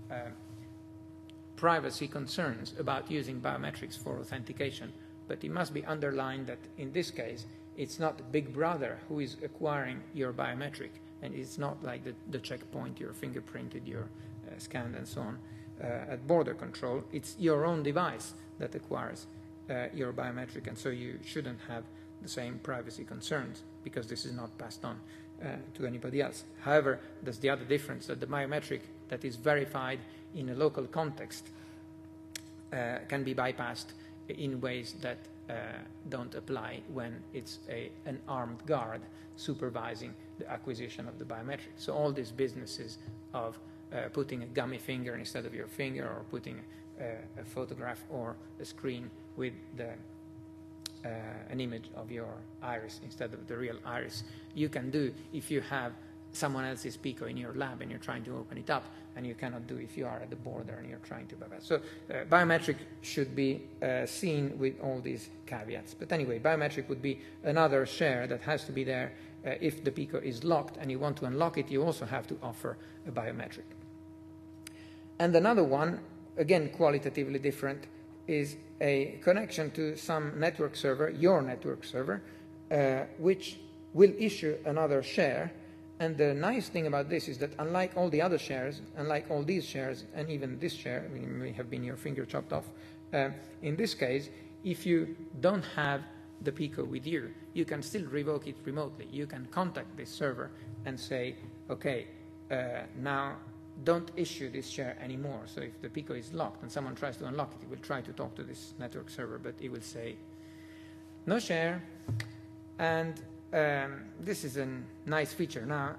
privacy concerns about using biometrics for authentication. But it must be underlined that in this case, it's not Big Brother who is acquiring your biometric. And it's not like the checkpoint, you're fingerprinted, you're scanned and so on at border control. It's your own device that acquires your biometric, and so you shouldn't have the same privacy concerns because this is not passed on to anybody else. However, there's the other difference, that the biometric that is verified in a local context can be bypassed in ways that don't apply when it's an armed guard supervising the acquisition of the biometric. So all these businesses of putting a gummy finger instead of your finger, or putting a photograph or a screen with an image of your iris instead of the real iris, you can do if you have someone else's Pico in your lab and you're trying to open it up, and you cannot do if you are at the border and you're trying to bypass. So biometric should be seen with all these caveats. But anyway, biometric would be another share that has to be there. If the Pico is locked and you want to unlock it, you also have to offer a biometric. And another one, again qualitatively different, is a connection to some network server, your network server, which will issue another share. And the nice thing about this is that unlike all the other shares, unlike all these shares, and even this share, I mean, may have been your finger chopped off, in this case, if you don't have the Pico with you, you can still revoke it remotely. You can contact this server and say, okay, now don't issue this share anymore. So if the Pico is locked and someone tries to unlock it, it will try to talk to this network server, but it will say, no share. And this is a nice feature. Now,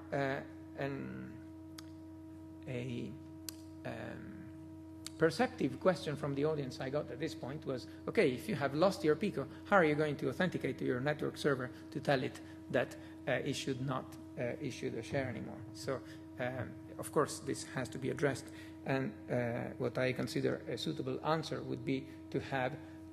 a perceptive question from the audience I got at this point was, okay, if you have lost your Pico, how are you going to authenticate to your network server to tell it that it should not issue the share anymore? So, of course, this has to be addressed. And what I consider a suitable answer would be to have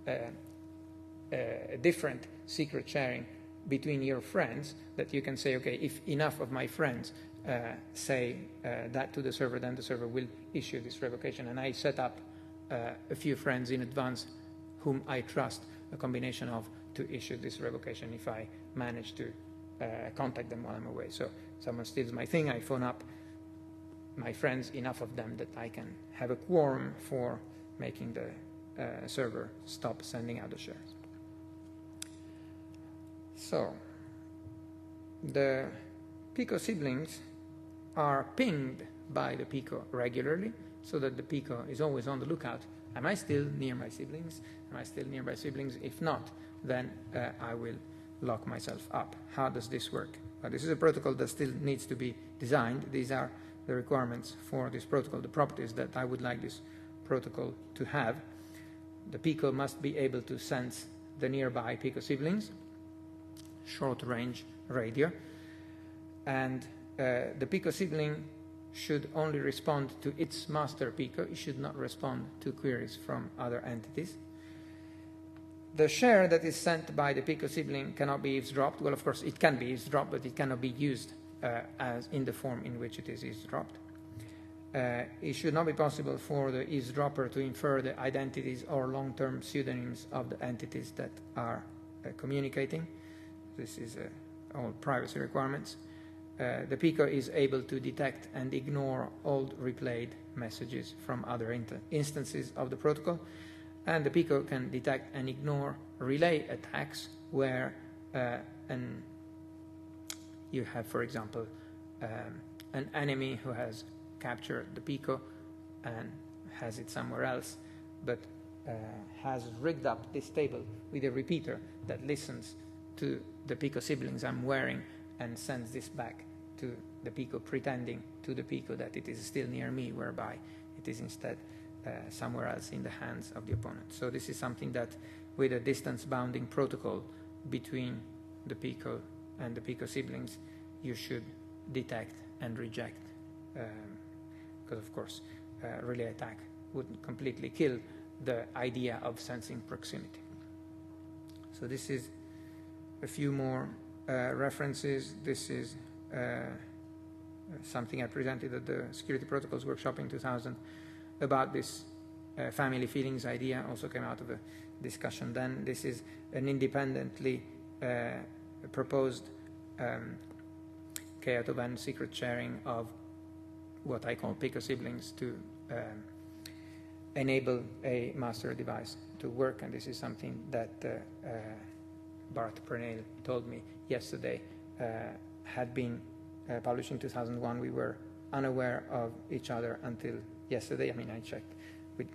a different secret sharing between your friends, that you can say, okay, if enough of my friends say that to the server, then the server will issue this revocation. And I set up a few friends in advance whom I trust a combination of to issue this revocation if I manage to contact them while I'm away. So someone steals my thing, I phone up my friends, enough of them that I can have a quorum for making the server stop sending out the shares. So the Pico siblings are pinged by the Pico regularly, so that the Pico is always on the lookout. Am I still near my siblings? Am I still near my siblings? If not, then I will lock myself up. How does this work? This is a protocol that still needs to be designed. These are the requirements for this protocol, the properties that I would like this protocol to have. The Pico must be able to sense the nearby Pico siblings, short-range radio, and the Pico sibling should only respond to its master Pico. It should not respond to queries from other entities. The share that is sent by the Pico sibling cannot be eavesdropped. Well, of course, it can be eavesdropped, but it cannot be used as in the form in which it is eavesdropped. It should not be possible for the eavesdropper to infer the identities or long-term pseudonyms of the entities that are communicating. This is all privacy requirements. The Pico is able to detect and ignore old replayed messages from other instances of the protocol. And the Pico can detect and ignore relay attacks where you have, for example, an enemy who has captured the Pico and has it somewhere else, but has rigged up this table with a repeater that listens to the Pico siblings I'm wearing and sends this back to the Pico, pretending to the Pico that it is still near me, whereby it is instead somewhere else in the hands of the opponent. So this is something that, with a distance bounding protocol between the Pico and the Pico siblings, you should detect and reject, because of course relay attack would completely kill the idea of sensing proximity. So this is a few more references. This is something I presented at the Security Protocols Workshop in 2000 about this family feelings idea, also came out of a discussion then. This is an independently proposed K out of N secret sharing of what I call Pico siblings to enable a master device to work, and this is something that Bart Pernell told me yesterday had been published in 2001. We were unaware of each other until yesterday. I mean, I checked with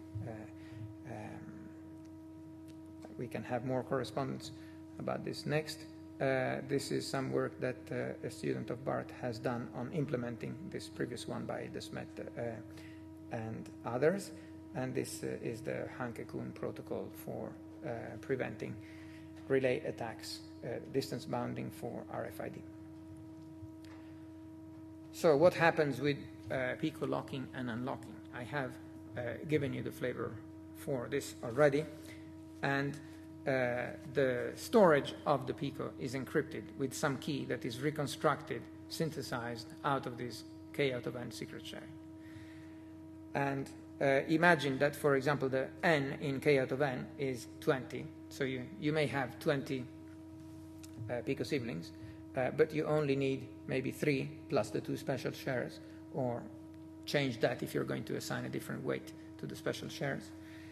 we can have more correspondence about this next. This is some work that a student of Bart has done on implementing this previous one by De Smet and others, and this is the Hanke-Kuhn protocol for preventing relay attacks, distance bounding for RFID. So what happens with Pico locking and unlocking? I have given you the flavor for this already, and the storage of the Pico is encrypted with some key that is reconstructed, synthesized out of this K out of N secret sharing. And imagine that, for example, the N in K out of N is 20. So you may have 20 Pico siblings, but you only need maybe 3 plus the 2 special shares, or change that if you're going to assign a different weight to the special shares.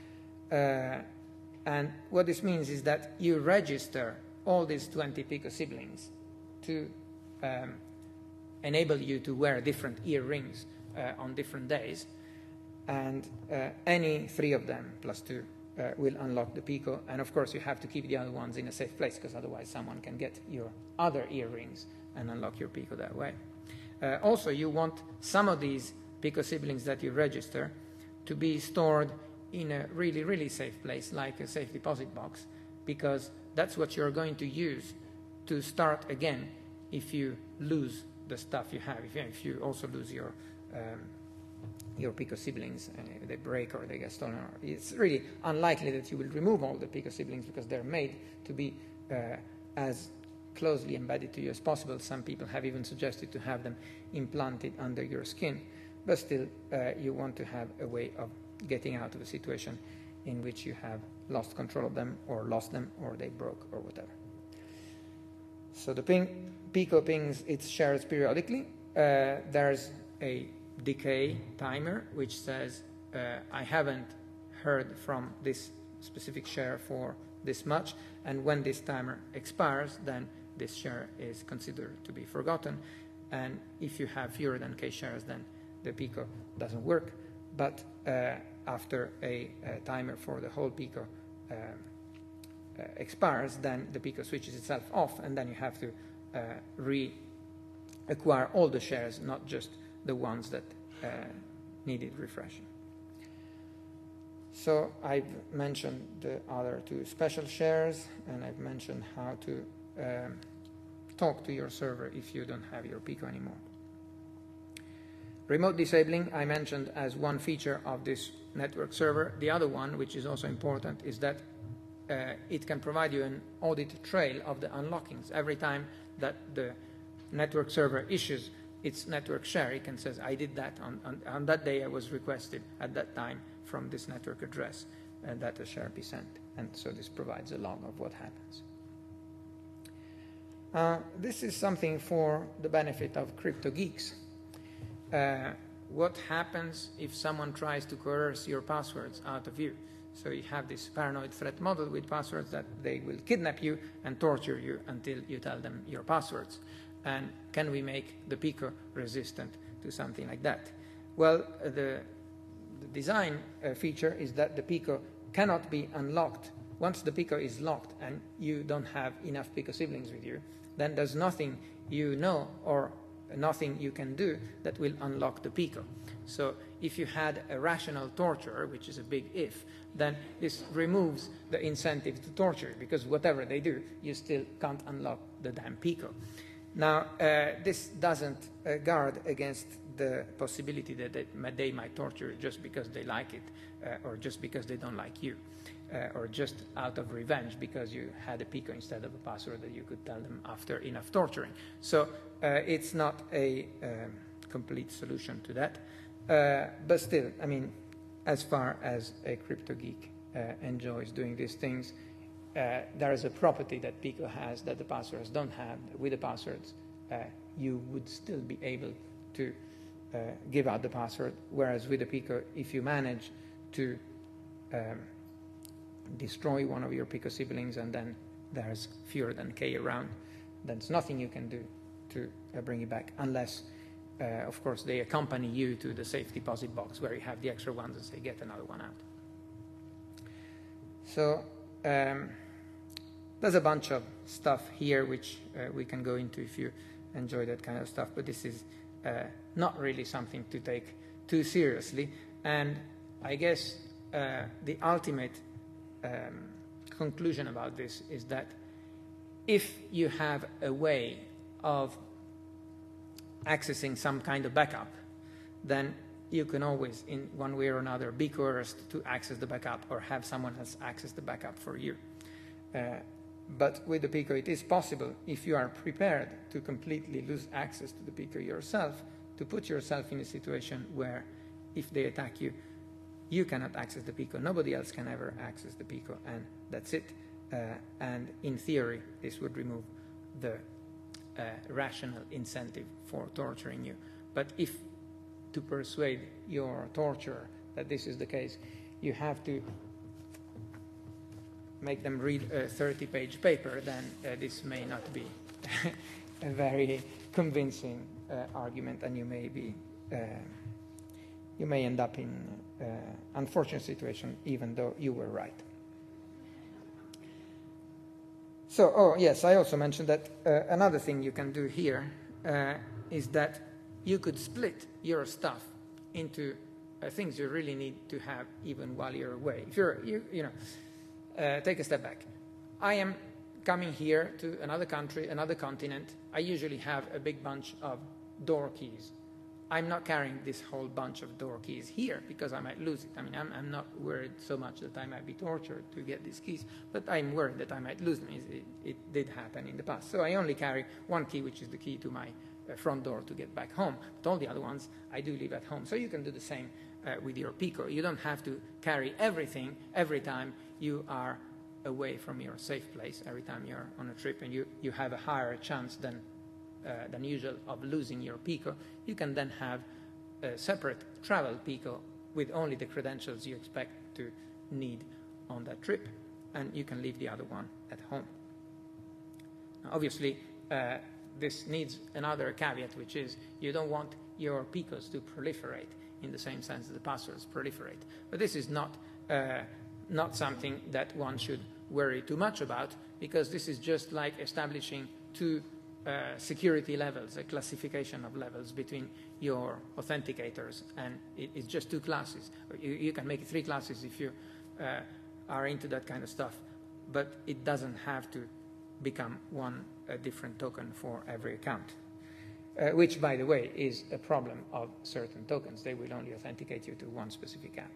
And what this means is that you register all these 20 Pico siblings to enable you to wear different earrings on different days, and any 3 of them plus 2 will unlock the Pico, and of course you have to keep the other ones in a safe place, because otherwise someone can get your other earrings and unlock your Pico that way. Also, you want some of these Pico siblings that you register to be stored in a really, really safe place, like a safe deposit box, because that's what you're going to use to start again if you lose the stuff you have. If you also lose your Pico siblings, they break or they get stolen. It's really unlikely that you will remove all the Pico siblings, because they're made to be as closely embedded to you as possible. Some people have even suggested to have them implanted under your skin, but still you want to have a way of getting out of a situation in which you have lost control of them, or lost them, or they broke, or whatever. So the Pico pings its shares periodically. There's a decay timer which says I haven't heard from this specific share for this much, and when this timer expires, then this share is considered to be forgotten, and if you have fewer than K shares, then the Pico doesn't work. But after a timer for the whole Pico expires, then the Pico switches itself off, and then you have to reacquire all the shares, not just the ones that needed refreshing. So I've mentioned the other 2 special shares, and I've mentioned how to talk to your server if you don't have your Pico anymore. Remote disabling I mentioned as one feature of this network server. The other one, which is also important, is that it can provide you an audit trail of the unlockings. Every time that the network server issues its network share, it can say, I did that on that day, I was requested at that time from this network address, and that a share be sent. And so this provides a log of what happens. This is something for the benefit of crypto geeks. What happens if someone tries to coerce your passwords out of you? So you have this paranoid threat model with passwords that they will kidnap you and torture you until you tell them your passwords. And can we make the Pico resistant to something like that? Well, the design feature is that the Pico cannot be unlocked. Once the Pico is locked and you don't have enough Pico siblings with you, then there's nothing you know or nothing you can do that will unlock the PICO. So if you had a rational torturer, which is a big if, then this removes the incentive to torture, because whatever they do, you still can't unlock the damn PICO. Now, this doesn't guard against the possibility that they might torture just because they like it, or just because they don't like you, or just out of revenge because you had a PICO instead of a password that you could tell them after enough torturing. So it's not a complete solution to that. But still, I mean, as far as a crypto geek enjoys doing these things, there is a property that PICO has that the passwords don't have. With the passwords, you would still be able to give out the password, whereas with the PICO, if you manage to destroy one of your PICO siblings and then there's fewer than K around, then there's nothing you can do to bring it back, unless of course, they accompany you to the safe deposit box where you have the extra ones and say, get another one out. So there's a bunch of stuff here which we can go into if you enjoy that kind of stuff, but this is not really something to take too seriously. And I guess the ultimate conclusion about this is that if you have a way of accessing some kind of backup, then you can always, in one way or another, be coerced to access the backup or have someone else access the backup for you. But with the PICO, it is possible, if you are prepared to completely lose access to the PICO yourself, to put yourself in a situation where, if they attack you, you cannot access the PICO. Nobody else can ever access the PICO, and that's it. And in theory, this would remove the rational incentive for torturing you. But if to persuade your torturer that this is the case, you have to make them read a 30-page paper, then this may not be a very convincing argument, and you may end up in an unfortunate situation, even though you were right. So, oh yes, I also mentioned that another thing you can do here is that you could split your stuff into things you really need to have even while you're away. If take a step back. I am coming here to another country, another continent. I usually have a big bunch of door keys. I'm not carrying this whole bunch of door keys here because I might lose it. I mean, I'm not worried so much that I might be tortured to get these keys, but I'm worried that I might lose them. It did happen in the past. So I only carry one key, which is the key to my front door to get back home. But all the other ones, I do leave at home. So you can do the same with your PICO. You don't have to carry everything every time you are away from your safe place, every time you're on a trip, and you have a higher chance than usual of losing your PICO. You can then have a separate travel PICO with only the credentials you expect to need on that trip, and you can leave the other one at home. Now, obviously, this needs another caveat, which is you don't want your PICOs to proliferate in the same sense that the passwords proliferate. But this is not something that one should worry too much about, because this is just like establishing two security levels, a classification of levels between your authenticators, and it's just two classes. You can make it three classes if you are into that kind of stuff, but it doesn't have to become one different token for every account, which, by the way, is a problem of certain tokens. They will only authenticate you to one specific app.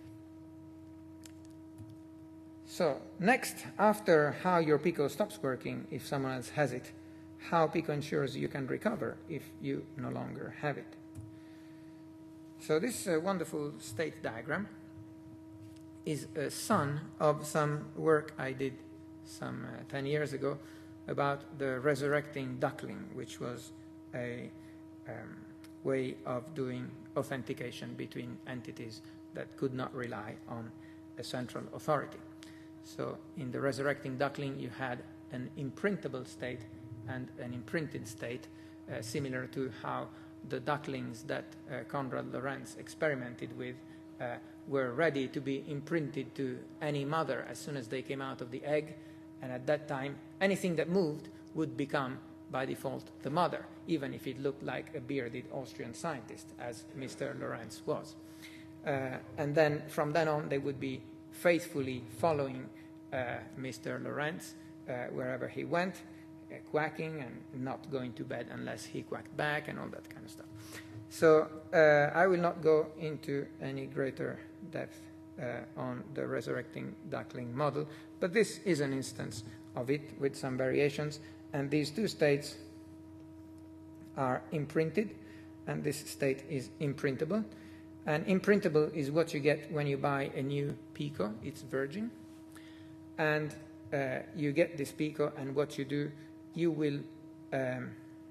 So next, after how your PICO stops working if someone else has it, how PICO ensures you can recover if you no longer have it. So this wonderful state diagram is a son of some work I did some 10 years ago about the resurrecting duckling, which was a way of doing authentication between entities that could not rely on a central authority. So in the resurrecting duckling, you had an imprintable state and an imprinted state, similar to how the ducklings that Konrad Lorenz experimented with were ready to be imprinted to any mother as soon as they came out of the egg, and at that time anything that moved would become by default the mother, even if it looked like a bearded Austrian scientist, as Mr. Lorentz was. And then from then on, they would be faithfully following Mr. Lorentz wherever he went, quacking and not going to bed unless he quacked back and all that kind of stuff. So I will not go into any greater depth on the resurrecting duckling model, but this is an instance of it with some variations, and these two states are imprinted, and this state is imprintable. And imprintable is what you get when you buy a new Pico. It's virgin. And you get this Pico, and what you do, you will I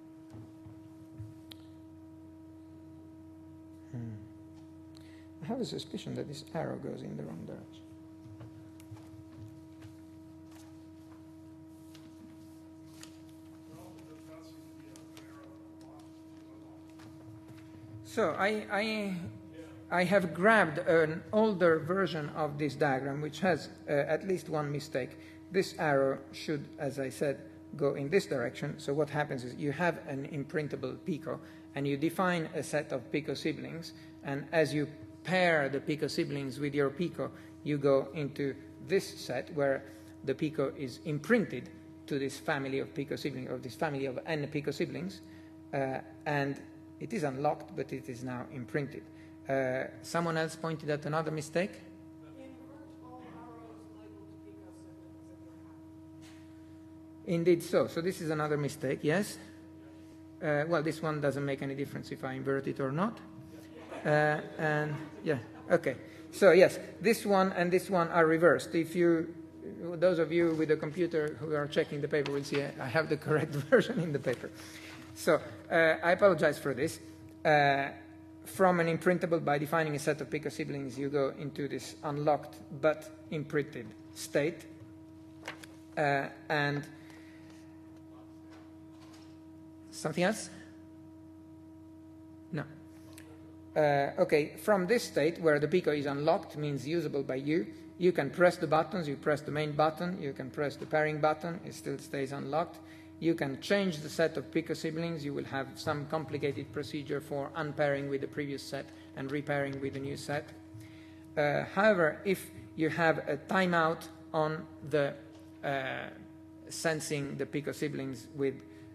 have a suspicion that this arrow goes in the wrong direction. So I have grabbed an older version of this diagram, which has at least one mistake. This arrow should, as I said, go in this direction. So what happens is you have an imprintable Pico, and you define a set of Pico siblings, and as you pair the Pico siblings with your Pico, you go into this set where the Pico is imprinted to this family of Pico siblings, or this family of n Pico siblings, and it is unlocked, but it is now imprinted. Someone else pointed at another mistake. Indeed so. So this is another mistake, yes. Well, this one doesn't make any difference if I invert it or not. And yeah, okay. So yes, this one and this one are reversed. If you, those of you with a computer who are checking the paper will see I have the correct version in the paper. So I apologize for this. From an imprintable, by defining a set of Pico siblings, you go into this unlocked but imprinted state. And something else? No. Okay, from this state where the Pico is unlocked, means usable by you, you can press the buttons. You press the main button, you can press the pairing button, it still stays unlocked. You can change the set of Pico siblings. You will have some complicated procedure for unpairing with the previous set and repairing with the new set. However, if you have a timeout on the sensing the Pico siblings with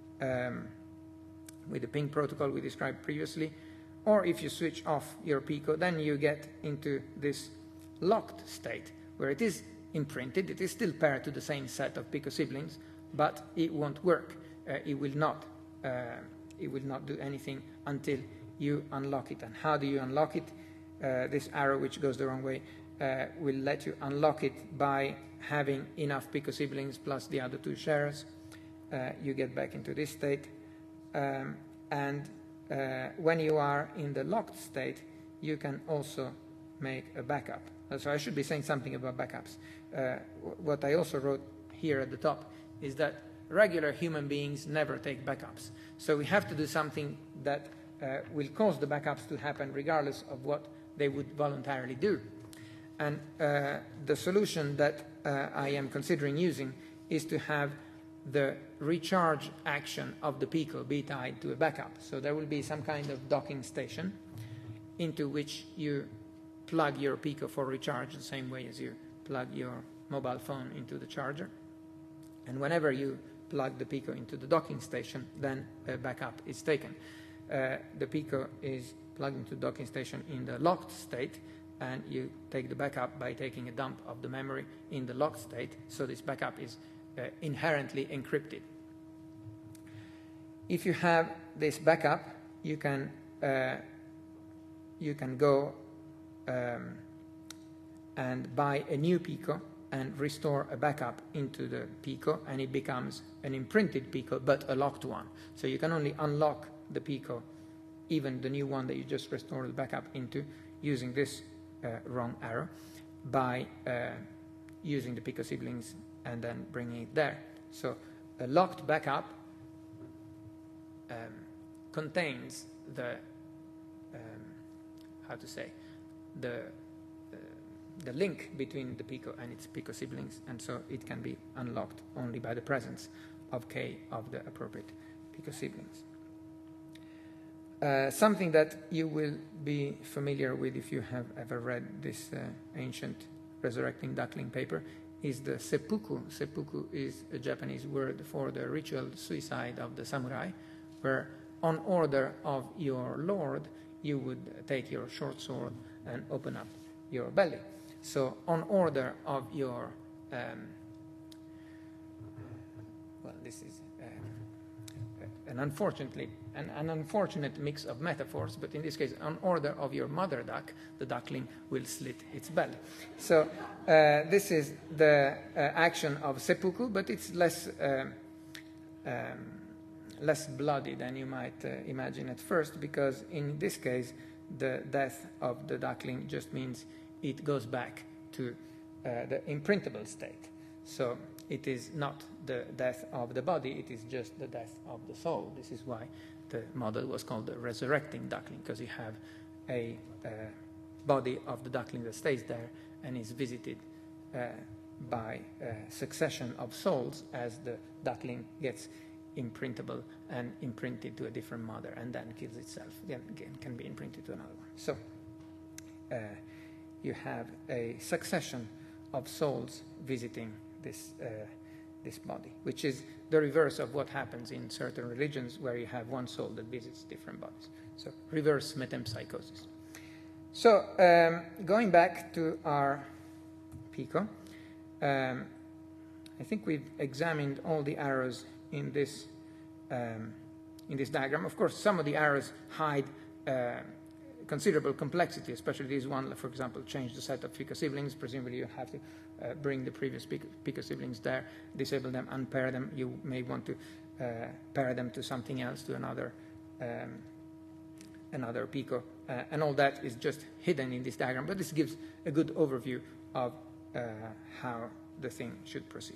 the ping protocol we described previously, or if you switch off your Pico, then you get into this locked state where it is imprinted. It is still paired to the same set of Pico siblings, but it won't work. It will not do anything until you unlock it. And how do you unlock it? This arrow, which goes the wrong way, will let you unlock it by having enough Pico siblings plus the other two sharers. You get back into this state. And when you are in the locked state, you can also make a backup. So I should be saying something about backups. What I also wrote here at the top is that regular human beings never take backups. So we have to do something that will cause the backups to happen regardless of what they would voluntarily do. And the solution that I am considering using is to have the recharge action of the Pico be tied to a backup. So there will be some kind of docking station into which you plug your Pico for recharge the same way as you plug your mobile phone into the charger. And whenever you plug the Pico into the docking station, then a backup is taken. The Pico is plugged into the docking station in the locked state, and you take the backup by taking a dump of the memory in the locked state, so this backup is inherently encrypted. If you have this backup, you can go and buy a new Pico and restore a backup into the Pico, and it becomes an imprinted Pico, but a locked one. So you can only unlock the Pico, even the new one that you just restored the backup into, using this wrong arrow, by using the Pico siblings and then bringing it there. So a locked backup contains the, the link between the Pico and its Pico siblings, and so it can be unlocked only by the presence of K of the appropriate picosiblings. Something that you will be familiar with if you have ever read this ancient resurrecting duckling paper is the seppuku. Seppuku is a Japanese word for the ritual suicide of the samurai, where on order of your lord, you would take your short sword and open up your belly. So on order of your, well, this is an unfortunate mix of metaphors, but in this case, on order of your mother duck, the duckling will slit its belly. So this is the action of seppuku, but it's less bloody than you might imagine at first, because in this case, the death of the duckling just means it goes back to the imprintable state. So it is not the death of the body, it is just the death of the soul. This is why the model was called the resurrecting duckling, because you have a body of the duckling that stays there and is visited by a succession of souls as the duckling gets imprintable and imprinted to a different mother and then kills itself, then again can be imprinted to another one. So you have a succession of souls visiting this body, which is the reverse of what happens in certain religions where you have one soul that visits different bodies. So reverse metempsychosis. So going back to our Pico, I think we've examined all the arrows in this diagram. Of course, some of the arrows hide considerable complexity, especially this one, for example, change the set of picosiblings. Presumably you have to bring the previous picosiblings there, disable them, unpair them. You may want to pair them to something else, to another pico. And all that is just hidden in this diagram, but this gives a good overview of how the thing should proceed.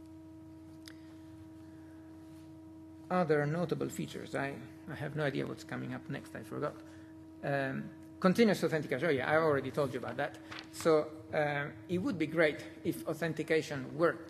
Other notable features. I have no idea what's coming up next. I forgot. Continuous authentication. Oh yeah, I already told you about that. So it would be great if authentication worked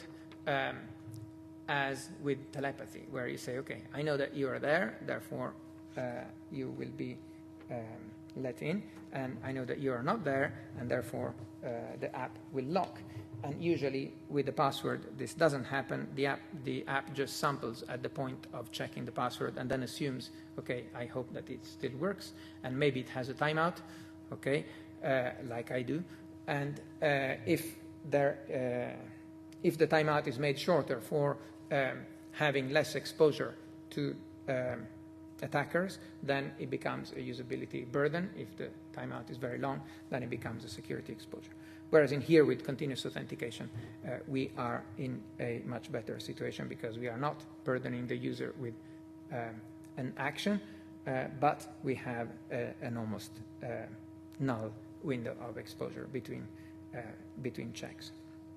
as with telepathy, where you say, okay, I know that you are there, therefore you will be let in, and I know that you are not there, and therefore the app will lock. And usually with the password, this doesn't happen. The app just samples at the point of checking the password and then assumes, okay, I hope that it still works, and maybe it has a timeout, okay, like I do. And if the timeout is made shorter for having less exposure to attackers, then it becomes a usability burden. If the timeout is very long, then it becomes a security exposure. Whereas in here with continuous authentication, we are in a much better situation because we are not burdening the user with an action, but we have an almost null window of exposure between checks.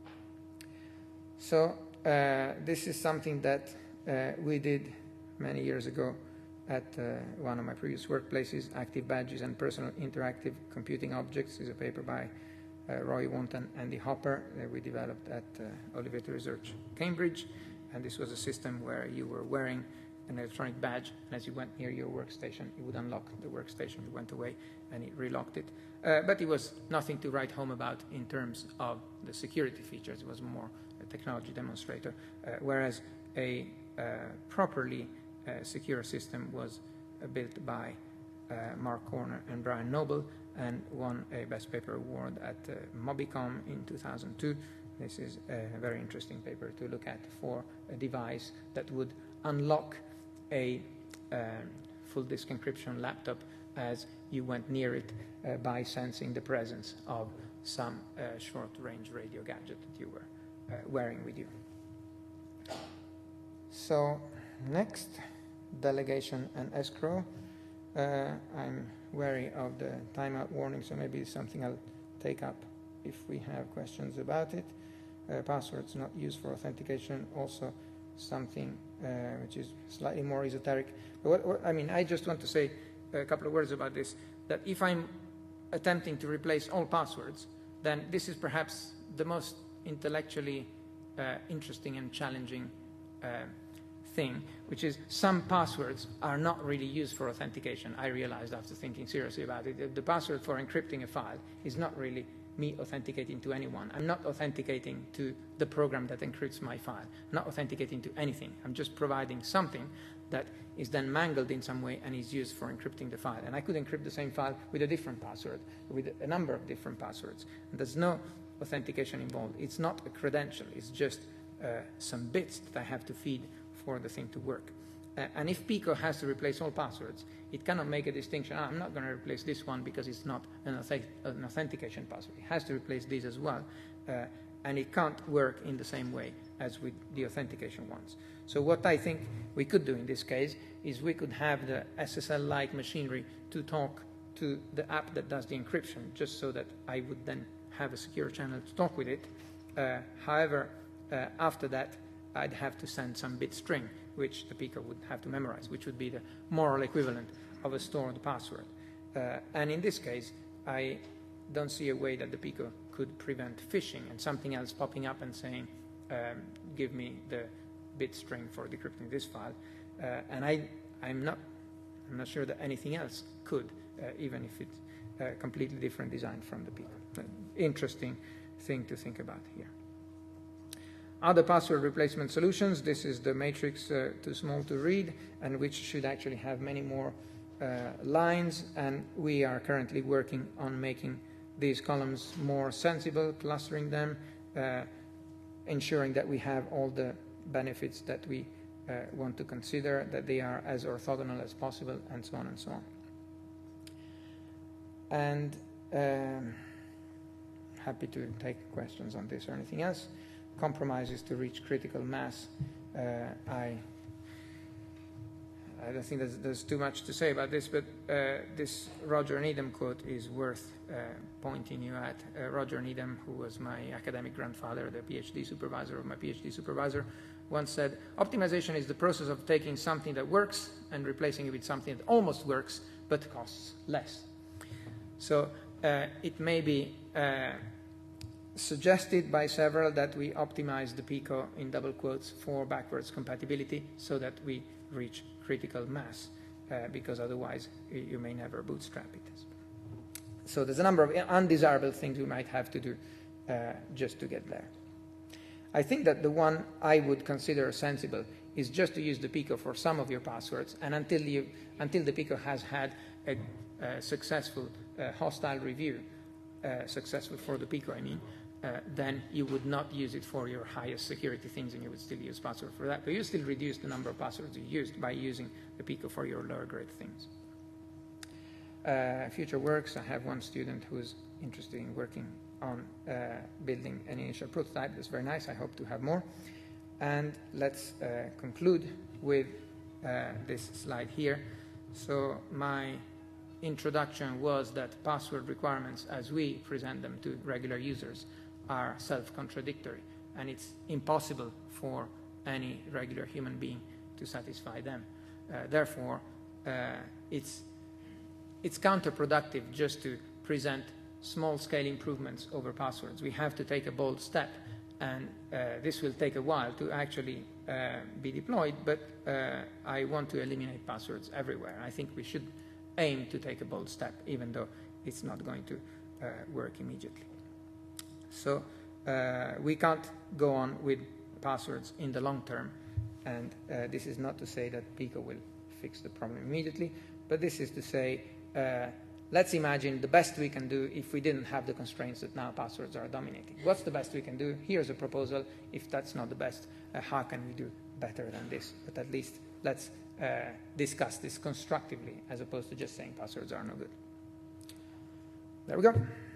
So this is something that we did many years ago at one of my previous workplaces. Active Badges and Personal Interactive Computing Objects is a paper by Roy Wont and Andy Hopper that we developed at Olivetti Research, Cambridge. And this was a system where you were wearing an electronic badge, and as you went near your workstation, it would unlock the workstation. It went away, and it relocked it. But it was nothing to write home about in terms of the security features. It was more a technology demonstrator, whereas a properly secure system was built by Mark Corner and Brian Noble, and won a Best Paper Award at Mobicom in 2002. This is a very interesting paper to look at for a device that would unlock a full disk encryption laptop as you went near it by sensing the presence of some short-range radio gadget that you were wearing with you. So next, delegation and escrow. I'm wary of the timeout warning, so maybe it's something I'll take up if we have questions about it. Passwords not used for authentication, also something which is slightly more esoteric. But I just want to say a couple of words about this, that if I'm attempting to replace all passwords, then this is perhaps the most intellectually interesting and challenging thing, which is some passwords are not really used for authentication. I realized after thinking seriously about it, the password for encrypting a file is not really me authenticating to anyone. I'm not authenticating to the program that encrypts my file. I'm not authenticating to anything. I'm just providing something that is then mangled in some way and is used for encrypting the file. And I could encrypt the same file with a different password, with a number of different passwords. And there's no authentication involved. It's not a credential. It's just some bits that I have to feed for the thing to work. And if Pico has to replace all passwords, it cannot make a distinction. I'm not going to replace this one because it's not an authentication password. It has to replace these as well. And it can't work in the same way as with the authentication ones. So what I think we could do in this case is we could have the SSL-like machinery to talk to the app that does the encryption, just so that I would then have a secure channel to talk with it. However, after that, I'd have to send some bit string, which the Pico would have to memorize, which would be the moral equivalent of a stored password. And in this case, I don't see a way that the Pico could prevent phishing and something else popping up and saying, give me the bit string for decrypting this file. And I'm not sure that anything else could, even if it's a completely different design from the Pico. Interesting thing to think about here. Other password replacement solutions. This is the matrix too small to read, and which should actually have many more lines. And we are currently working on making these columns more sensible, clustering them, ensuring that we have all the benefits that we want to consider, that they are as orthogonal as possible, and so on and so on. And happy to take questions on this or anything else. Compromises to reach critical mass. I don't think there's too much to say about this, but this Roger Needham quote is worth pointing you at. Roger Needham, who was my academic grandfather, the PhD supervisor of my PhD supervisor, once said, optimization is the process of taking something that works and replacing it with something that almost works but costs less. So it may be suggested by several that we optimize the Pico in double quotes for backwards compatibility so that we reach critical mass, because otherwise you may never bootstrap it. So there's a number of undesirable things we might have to do just to get there. I think that the one I would consider sensible is just to use the Pico for some of your passwords, and until the Pico has had a successful hostile review, successful for the Pico, I mean, then you would not use it for your highest security things, and you would still use password for that. But you still reduce the number of passwords you used by using the Pico for your lower grade things. Future works, I have one student who's interested in working on building an initial prototype. That's very nice. I hope to have more. And let's conclude with this slide here. So my introduction was that password requirements, as we present them to regular users, are self-contradictory, and it's impossible for any regular human being to satisfy them. Therefore, it's counterproductive just to present small-scale improvements over passwords. We have to take a bold step, and this will take a while to actually be deployed, but I want to eliminate passwords everywhere. I think we should aim to take a bold step, even though it's not going to work immediately. So we can't go on with passwords in the long term, and this is not to say that Pico will fix the problem immediately, but this is to say, let's imagine the best we can do if we didn't have the constraints that now passwords are dominating. What's the best we can do? Here's a proposal. If that's not the best, how can we do better than this? But at least let's discuss this constructively, as opposed to just saying passwords are no good. There we go.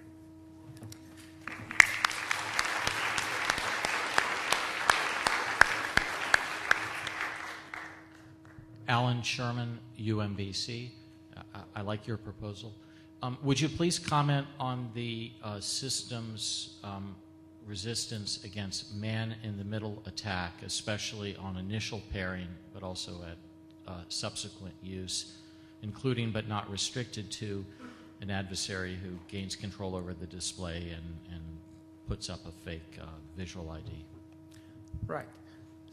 Alan Sherman, UMBC. I like your proposal. Would you please comment on the system's resistance against man-in-the-middle attack, especially on initial pairing, but also at subsequent use, including but not restricted to an adversary who gains control over the display and puts up a fake visual ID? Right.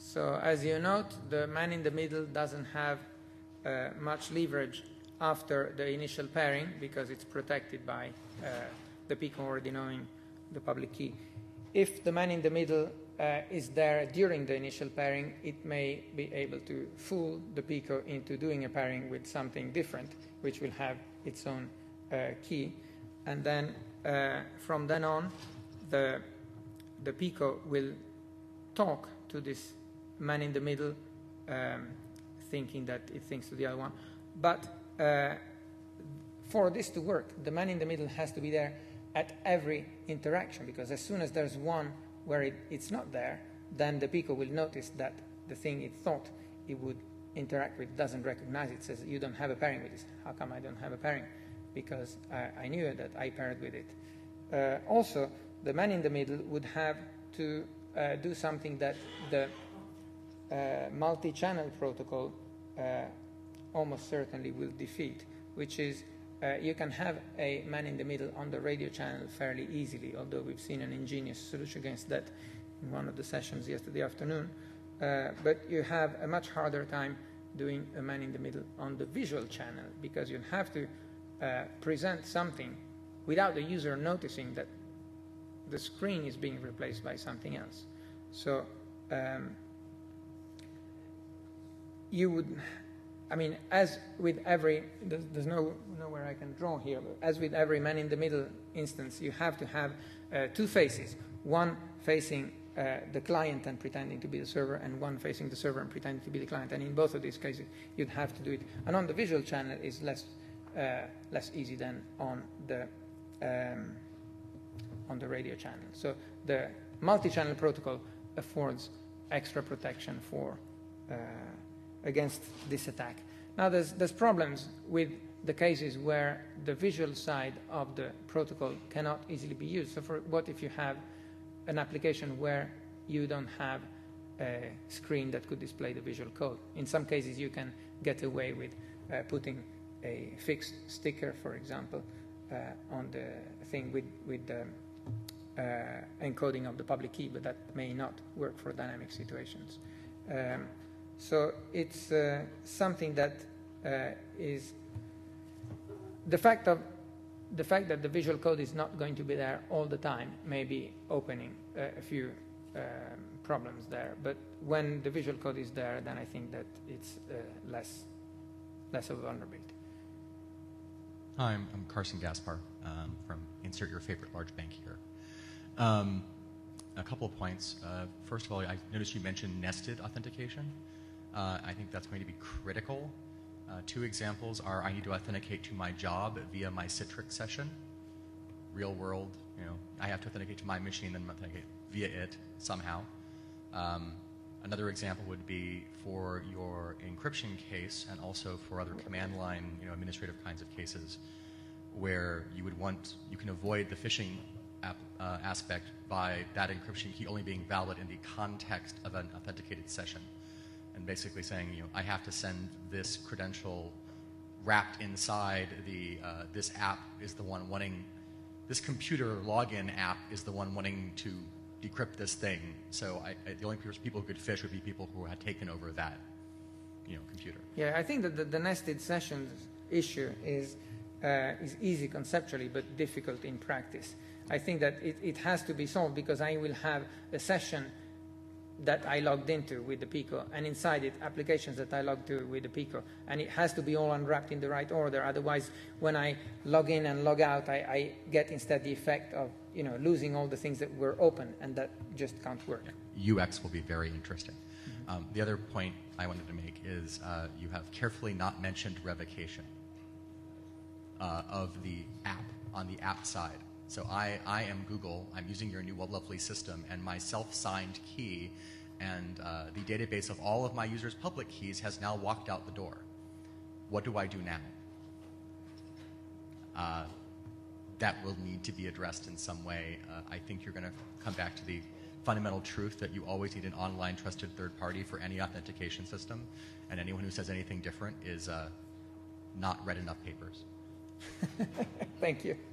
So as you note, the man in the middle doesn't have much leverage after the initial pairing because it's protected by the Pico already knowing the public key. If the man in the middle is there during the initial pairing, it may be able to fool the Pico into doing a pairing with something different, which will have its own key. And then from then on, the Pico will talk to this man in the middle, thinking that it thinks to the other one. But for this to work, the man in the middle has to be there at every interaction, because as soon as there's one where it's not there, then the Pico will notice that the thing it thought it would interact with doesn't recognize it. It says, you don't have a pairing with this. How come I don't have a pairing? Because I knew that I paired with it. Also, the man in the middle would have to do something that the multi-channel protocol almost certainly will defeat, which is you can have a man in the middle on the radio channel fairly easily, although we've seen an ingenious solution against that in one of the sessions yesterday afternoon. But you have a much harder time doing a man in the middle on the visual channel, because you have to present something without the user noticing that the screen is being replaced by something else. So you would, I mean, as with every, there's nowhere I can draw here, but as with every man in the middle instance, you have to have two faces, one facing the client and pretending to be the server, and one facing the server and pretending to be the client. And in both of these cases, you'd have to do it. And on the visual channel is less easy than on the radio channel. So the multi-channel protocol affords extra protection for against this attack. Now there's problems with the cases where the visual side of the protocol cannot easily be used. So for what if you have an application where you don't have a screen that could display the visual code? In some cases you can get away with putting a fixed sticker, for example, on the thing with the encoding of the public key, but that may not work for dynamic situations. So it's something that is the fact that the visual code is not going to be there all the time may be opening a few problems there. But when the visual code is there, then I think that it's less of a vulnerability. Hi, I'm Carson Gaspar from Insert Your Favorite Large Bank here. A couple of points. First of all, I noticed you mentioned nested authentication. I think that's going to be critical. Two examples are I need to authenticate to my job via my Citrix session. Real world, I have to authenticate to my machine, then authenticate via it somehow. Another example would be for your encryption case, and also for other command line, administrative kinds of cases, where you can avoid the phishing aspect by that encryption key only being valid in the context of an authenticated session. And basically saying, I have to send this credential wrapped inside this app is the one wanting, this computer login app is the one wanting to decrypt this thing. So the only people who could phish would be people who had taken over that, computer. Yeah, I think that the nested sessions issue is easy conceptually, but difficult in practice. I think that it has to be solved, because I will have a session that I logged into with the Pico, and inside it applications that I logged to with the Pico, and it has to be all unwrapped in the right order. Otherwise, when I log in and log out, I get instead the effect of losing all the things that were open, and that just can't work. UX will be very interesting. Mm-hmm. The other point I wanted to make is you have carefully not mentioned revocation of the app on the app side. So I am Google, I'm using your new lovely system, and my self-signed key and the database of all of my users' public keys has now walked out the door. What do I do now? That will need to be addressed in some way. I think you're going to come back to the fundamental truth that you always need an online trusted third party for any authentication system, and anyone who says anything different is not read enough papers. Thank you.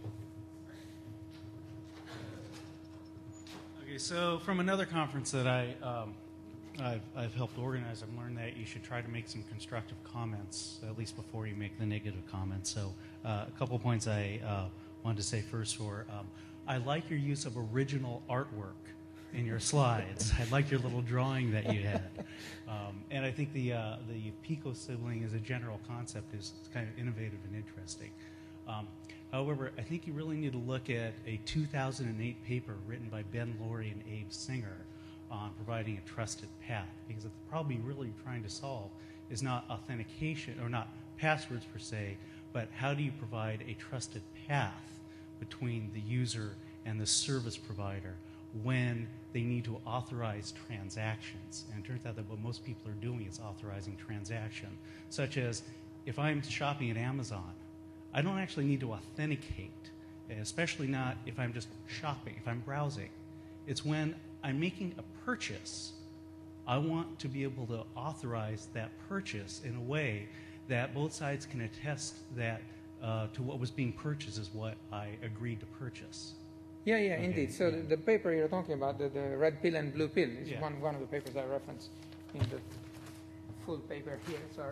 Okay, so from another conference that I I've helped organize. I've learned that you should try to make some constructive comments, at least before you make the negative comments. So a couple points I wanted to say first were, I like your use of original artwork in your slides. I like your little drawing that you had. And I think the Pico sibling as a general concept is kind of innovative and interesting. However, I think you really need to look at a 2008 paper written by Ben Laurie and Abe Singer on providing a trusted path, because the problem you're really trying to solve is not authentication, or not passwords per se, but how do you provide a trusted path between the user and the service provider when they need to authorize transactions. And it turns out that what most people are doing is authorizing transaction, such as if I'm shopping at Amazon, I don't actually need to authenticate, especially not if I'm just shopping, if I'm browsing. It's when I'm making a purchase, I want to be able to authorize that purchase in a way that both sides can attest that to what was being purchased is what I agreed to purchase. Yeah, indeed. So the paper you're talking about, the red pill and blue pill, is one of the papers I referenced in the full paper here, sorry.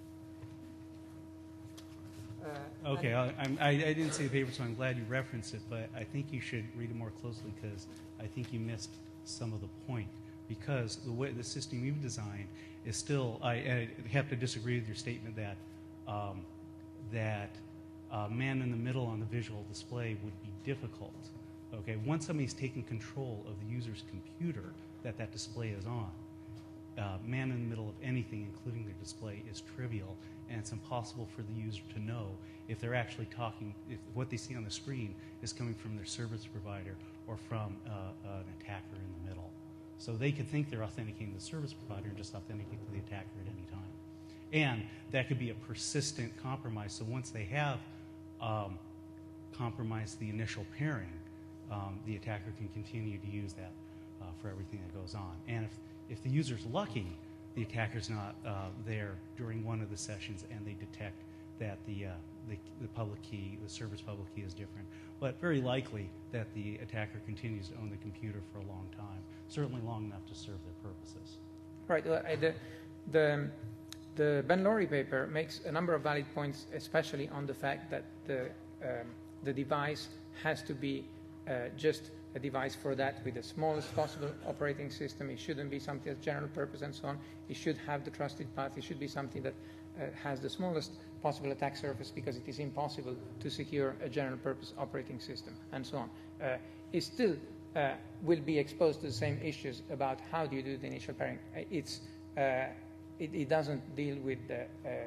Okay, I didn't see the paper, so I'm glad you referenced it, but I think you should read it more closely because I think you missed some of the point. Because the way the system you've designed is still, I have to disagree with your statement that man in the middle on the visual display would be difficult. Okay, once somebody's taken control of the user's computer that display is on, man in the middle of anything, including their display, is trivial, and it's impossible for the user to know if they're actually talking, if what they see on the screen is coming from their service provider or from an attacker in the middle. So they could think they're authenticating the service provider and just authenticate to the attacker at any time. And that could be a persistent compromise. So once they have compromised the initial pairing, the attacker can continue to use that for everything that goes on. And if the user's lucky, the attacker's not there during one of the sessions and they detect that the public key, the service public key is different. But very likely that the attacker continues to own the computer for a long time, certainly long enough to serve their purposes. Right. The Ben Laurie paper makes a number of valid points, especially on the fact that the device has to be just a device for that with the smallest possible operating system. It shouldn't be something that's general purpose and so on. It should have the trusted path. It should be something that has the smallest possible attack surface because it is impossible to secure a general purpose operating system and so on. It still will be exposed to the same issues about how do you do the initial pairing. It doesn't deal with the,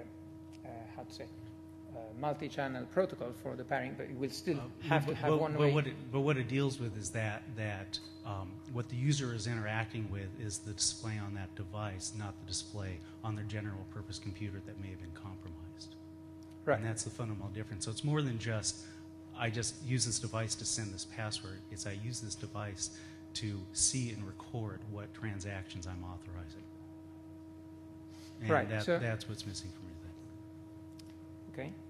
multi-channel protocol for the pairing, but it will still have to have one way. But what it deals with is that what the user is interacting with is the display on that device, not the display on their general purpose computer that may have been compromised. Right. And that's the fundamental difference. So it's more than just, I just use this device to send this password. It's I use this device to see and record what transactions I'm authorizing. And right. That's what's missing from your thing. Okay.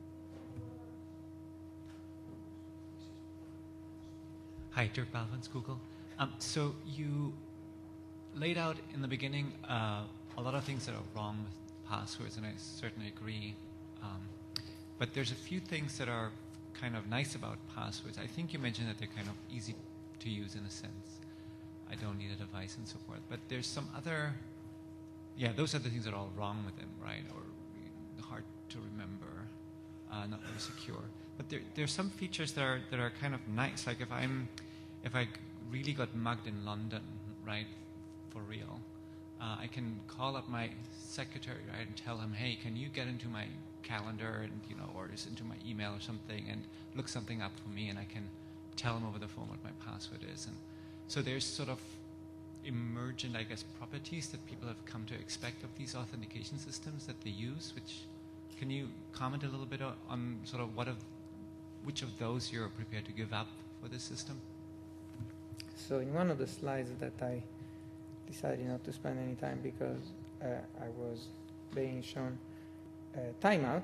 Hi, Dirk Balvins, Google. So you laid out in the beginning a lot of things that are wrong with passwords, and I certainly agree. But there's a few things that are kind of nice about passwords. I think you mentioned that they're kind of easy to use in a sense. I don't need a device and so forth. But there's some other, those are the things that are all wrong with them, right? Or hard to remember, not very secure. But there's some features that are kind of nice. Like if I really got mugged in London, right, for real, I can call up my secretary, right, and tell him, hey, can you get into my calendar and or just into my email or something and look something up for me, and I can tell him over the phone what my password is. And so there's sort of emergent, I guess, properties that people have come to expect of these authentication systems that they use. Can you comment a little bit on sort of which of those you're prepared to give up for this system? So in one of the slides that I decided not to spend any time because I was being shown timeout,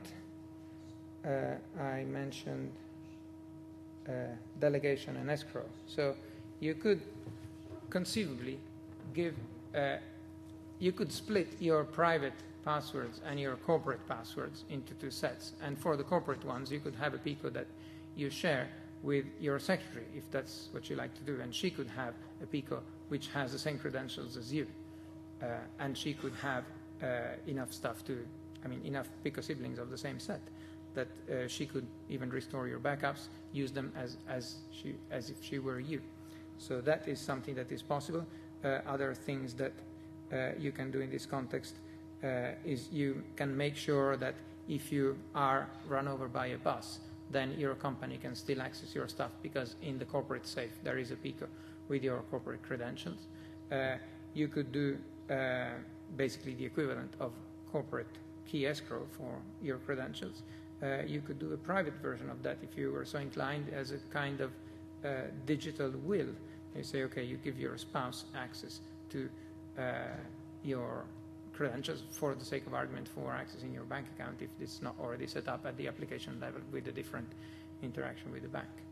I mentioned delegation and escrow. So you could conceivably give you could split your private passwords and your corporate passwords into 2 sets. And for the corporate ones, you could have a Pico that you share with your secretary, if that's what you like to do. And she could have a Pico which has the same credentials as you. And she could have enough stuff to, enough Pico siblings of the same set that she could even restore your backups, use them as if she were you. So that is something that is possible. Other things that you can do in this context is you can make sure that if you are run over by a bus, then your company can still access your stuff, because in the corporate safe there is a Pico with your corporate credentials. You could do basically the equivalent of corporate key escrow for your credentials. You could do a private version of that if you were so inclined, as a kind of digital will. You say, okay, you give your spouse access to your credentials for the sake of argument for accessing your bank account if it's not already set up at the application level with a different interaction with the bank.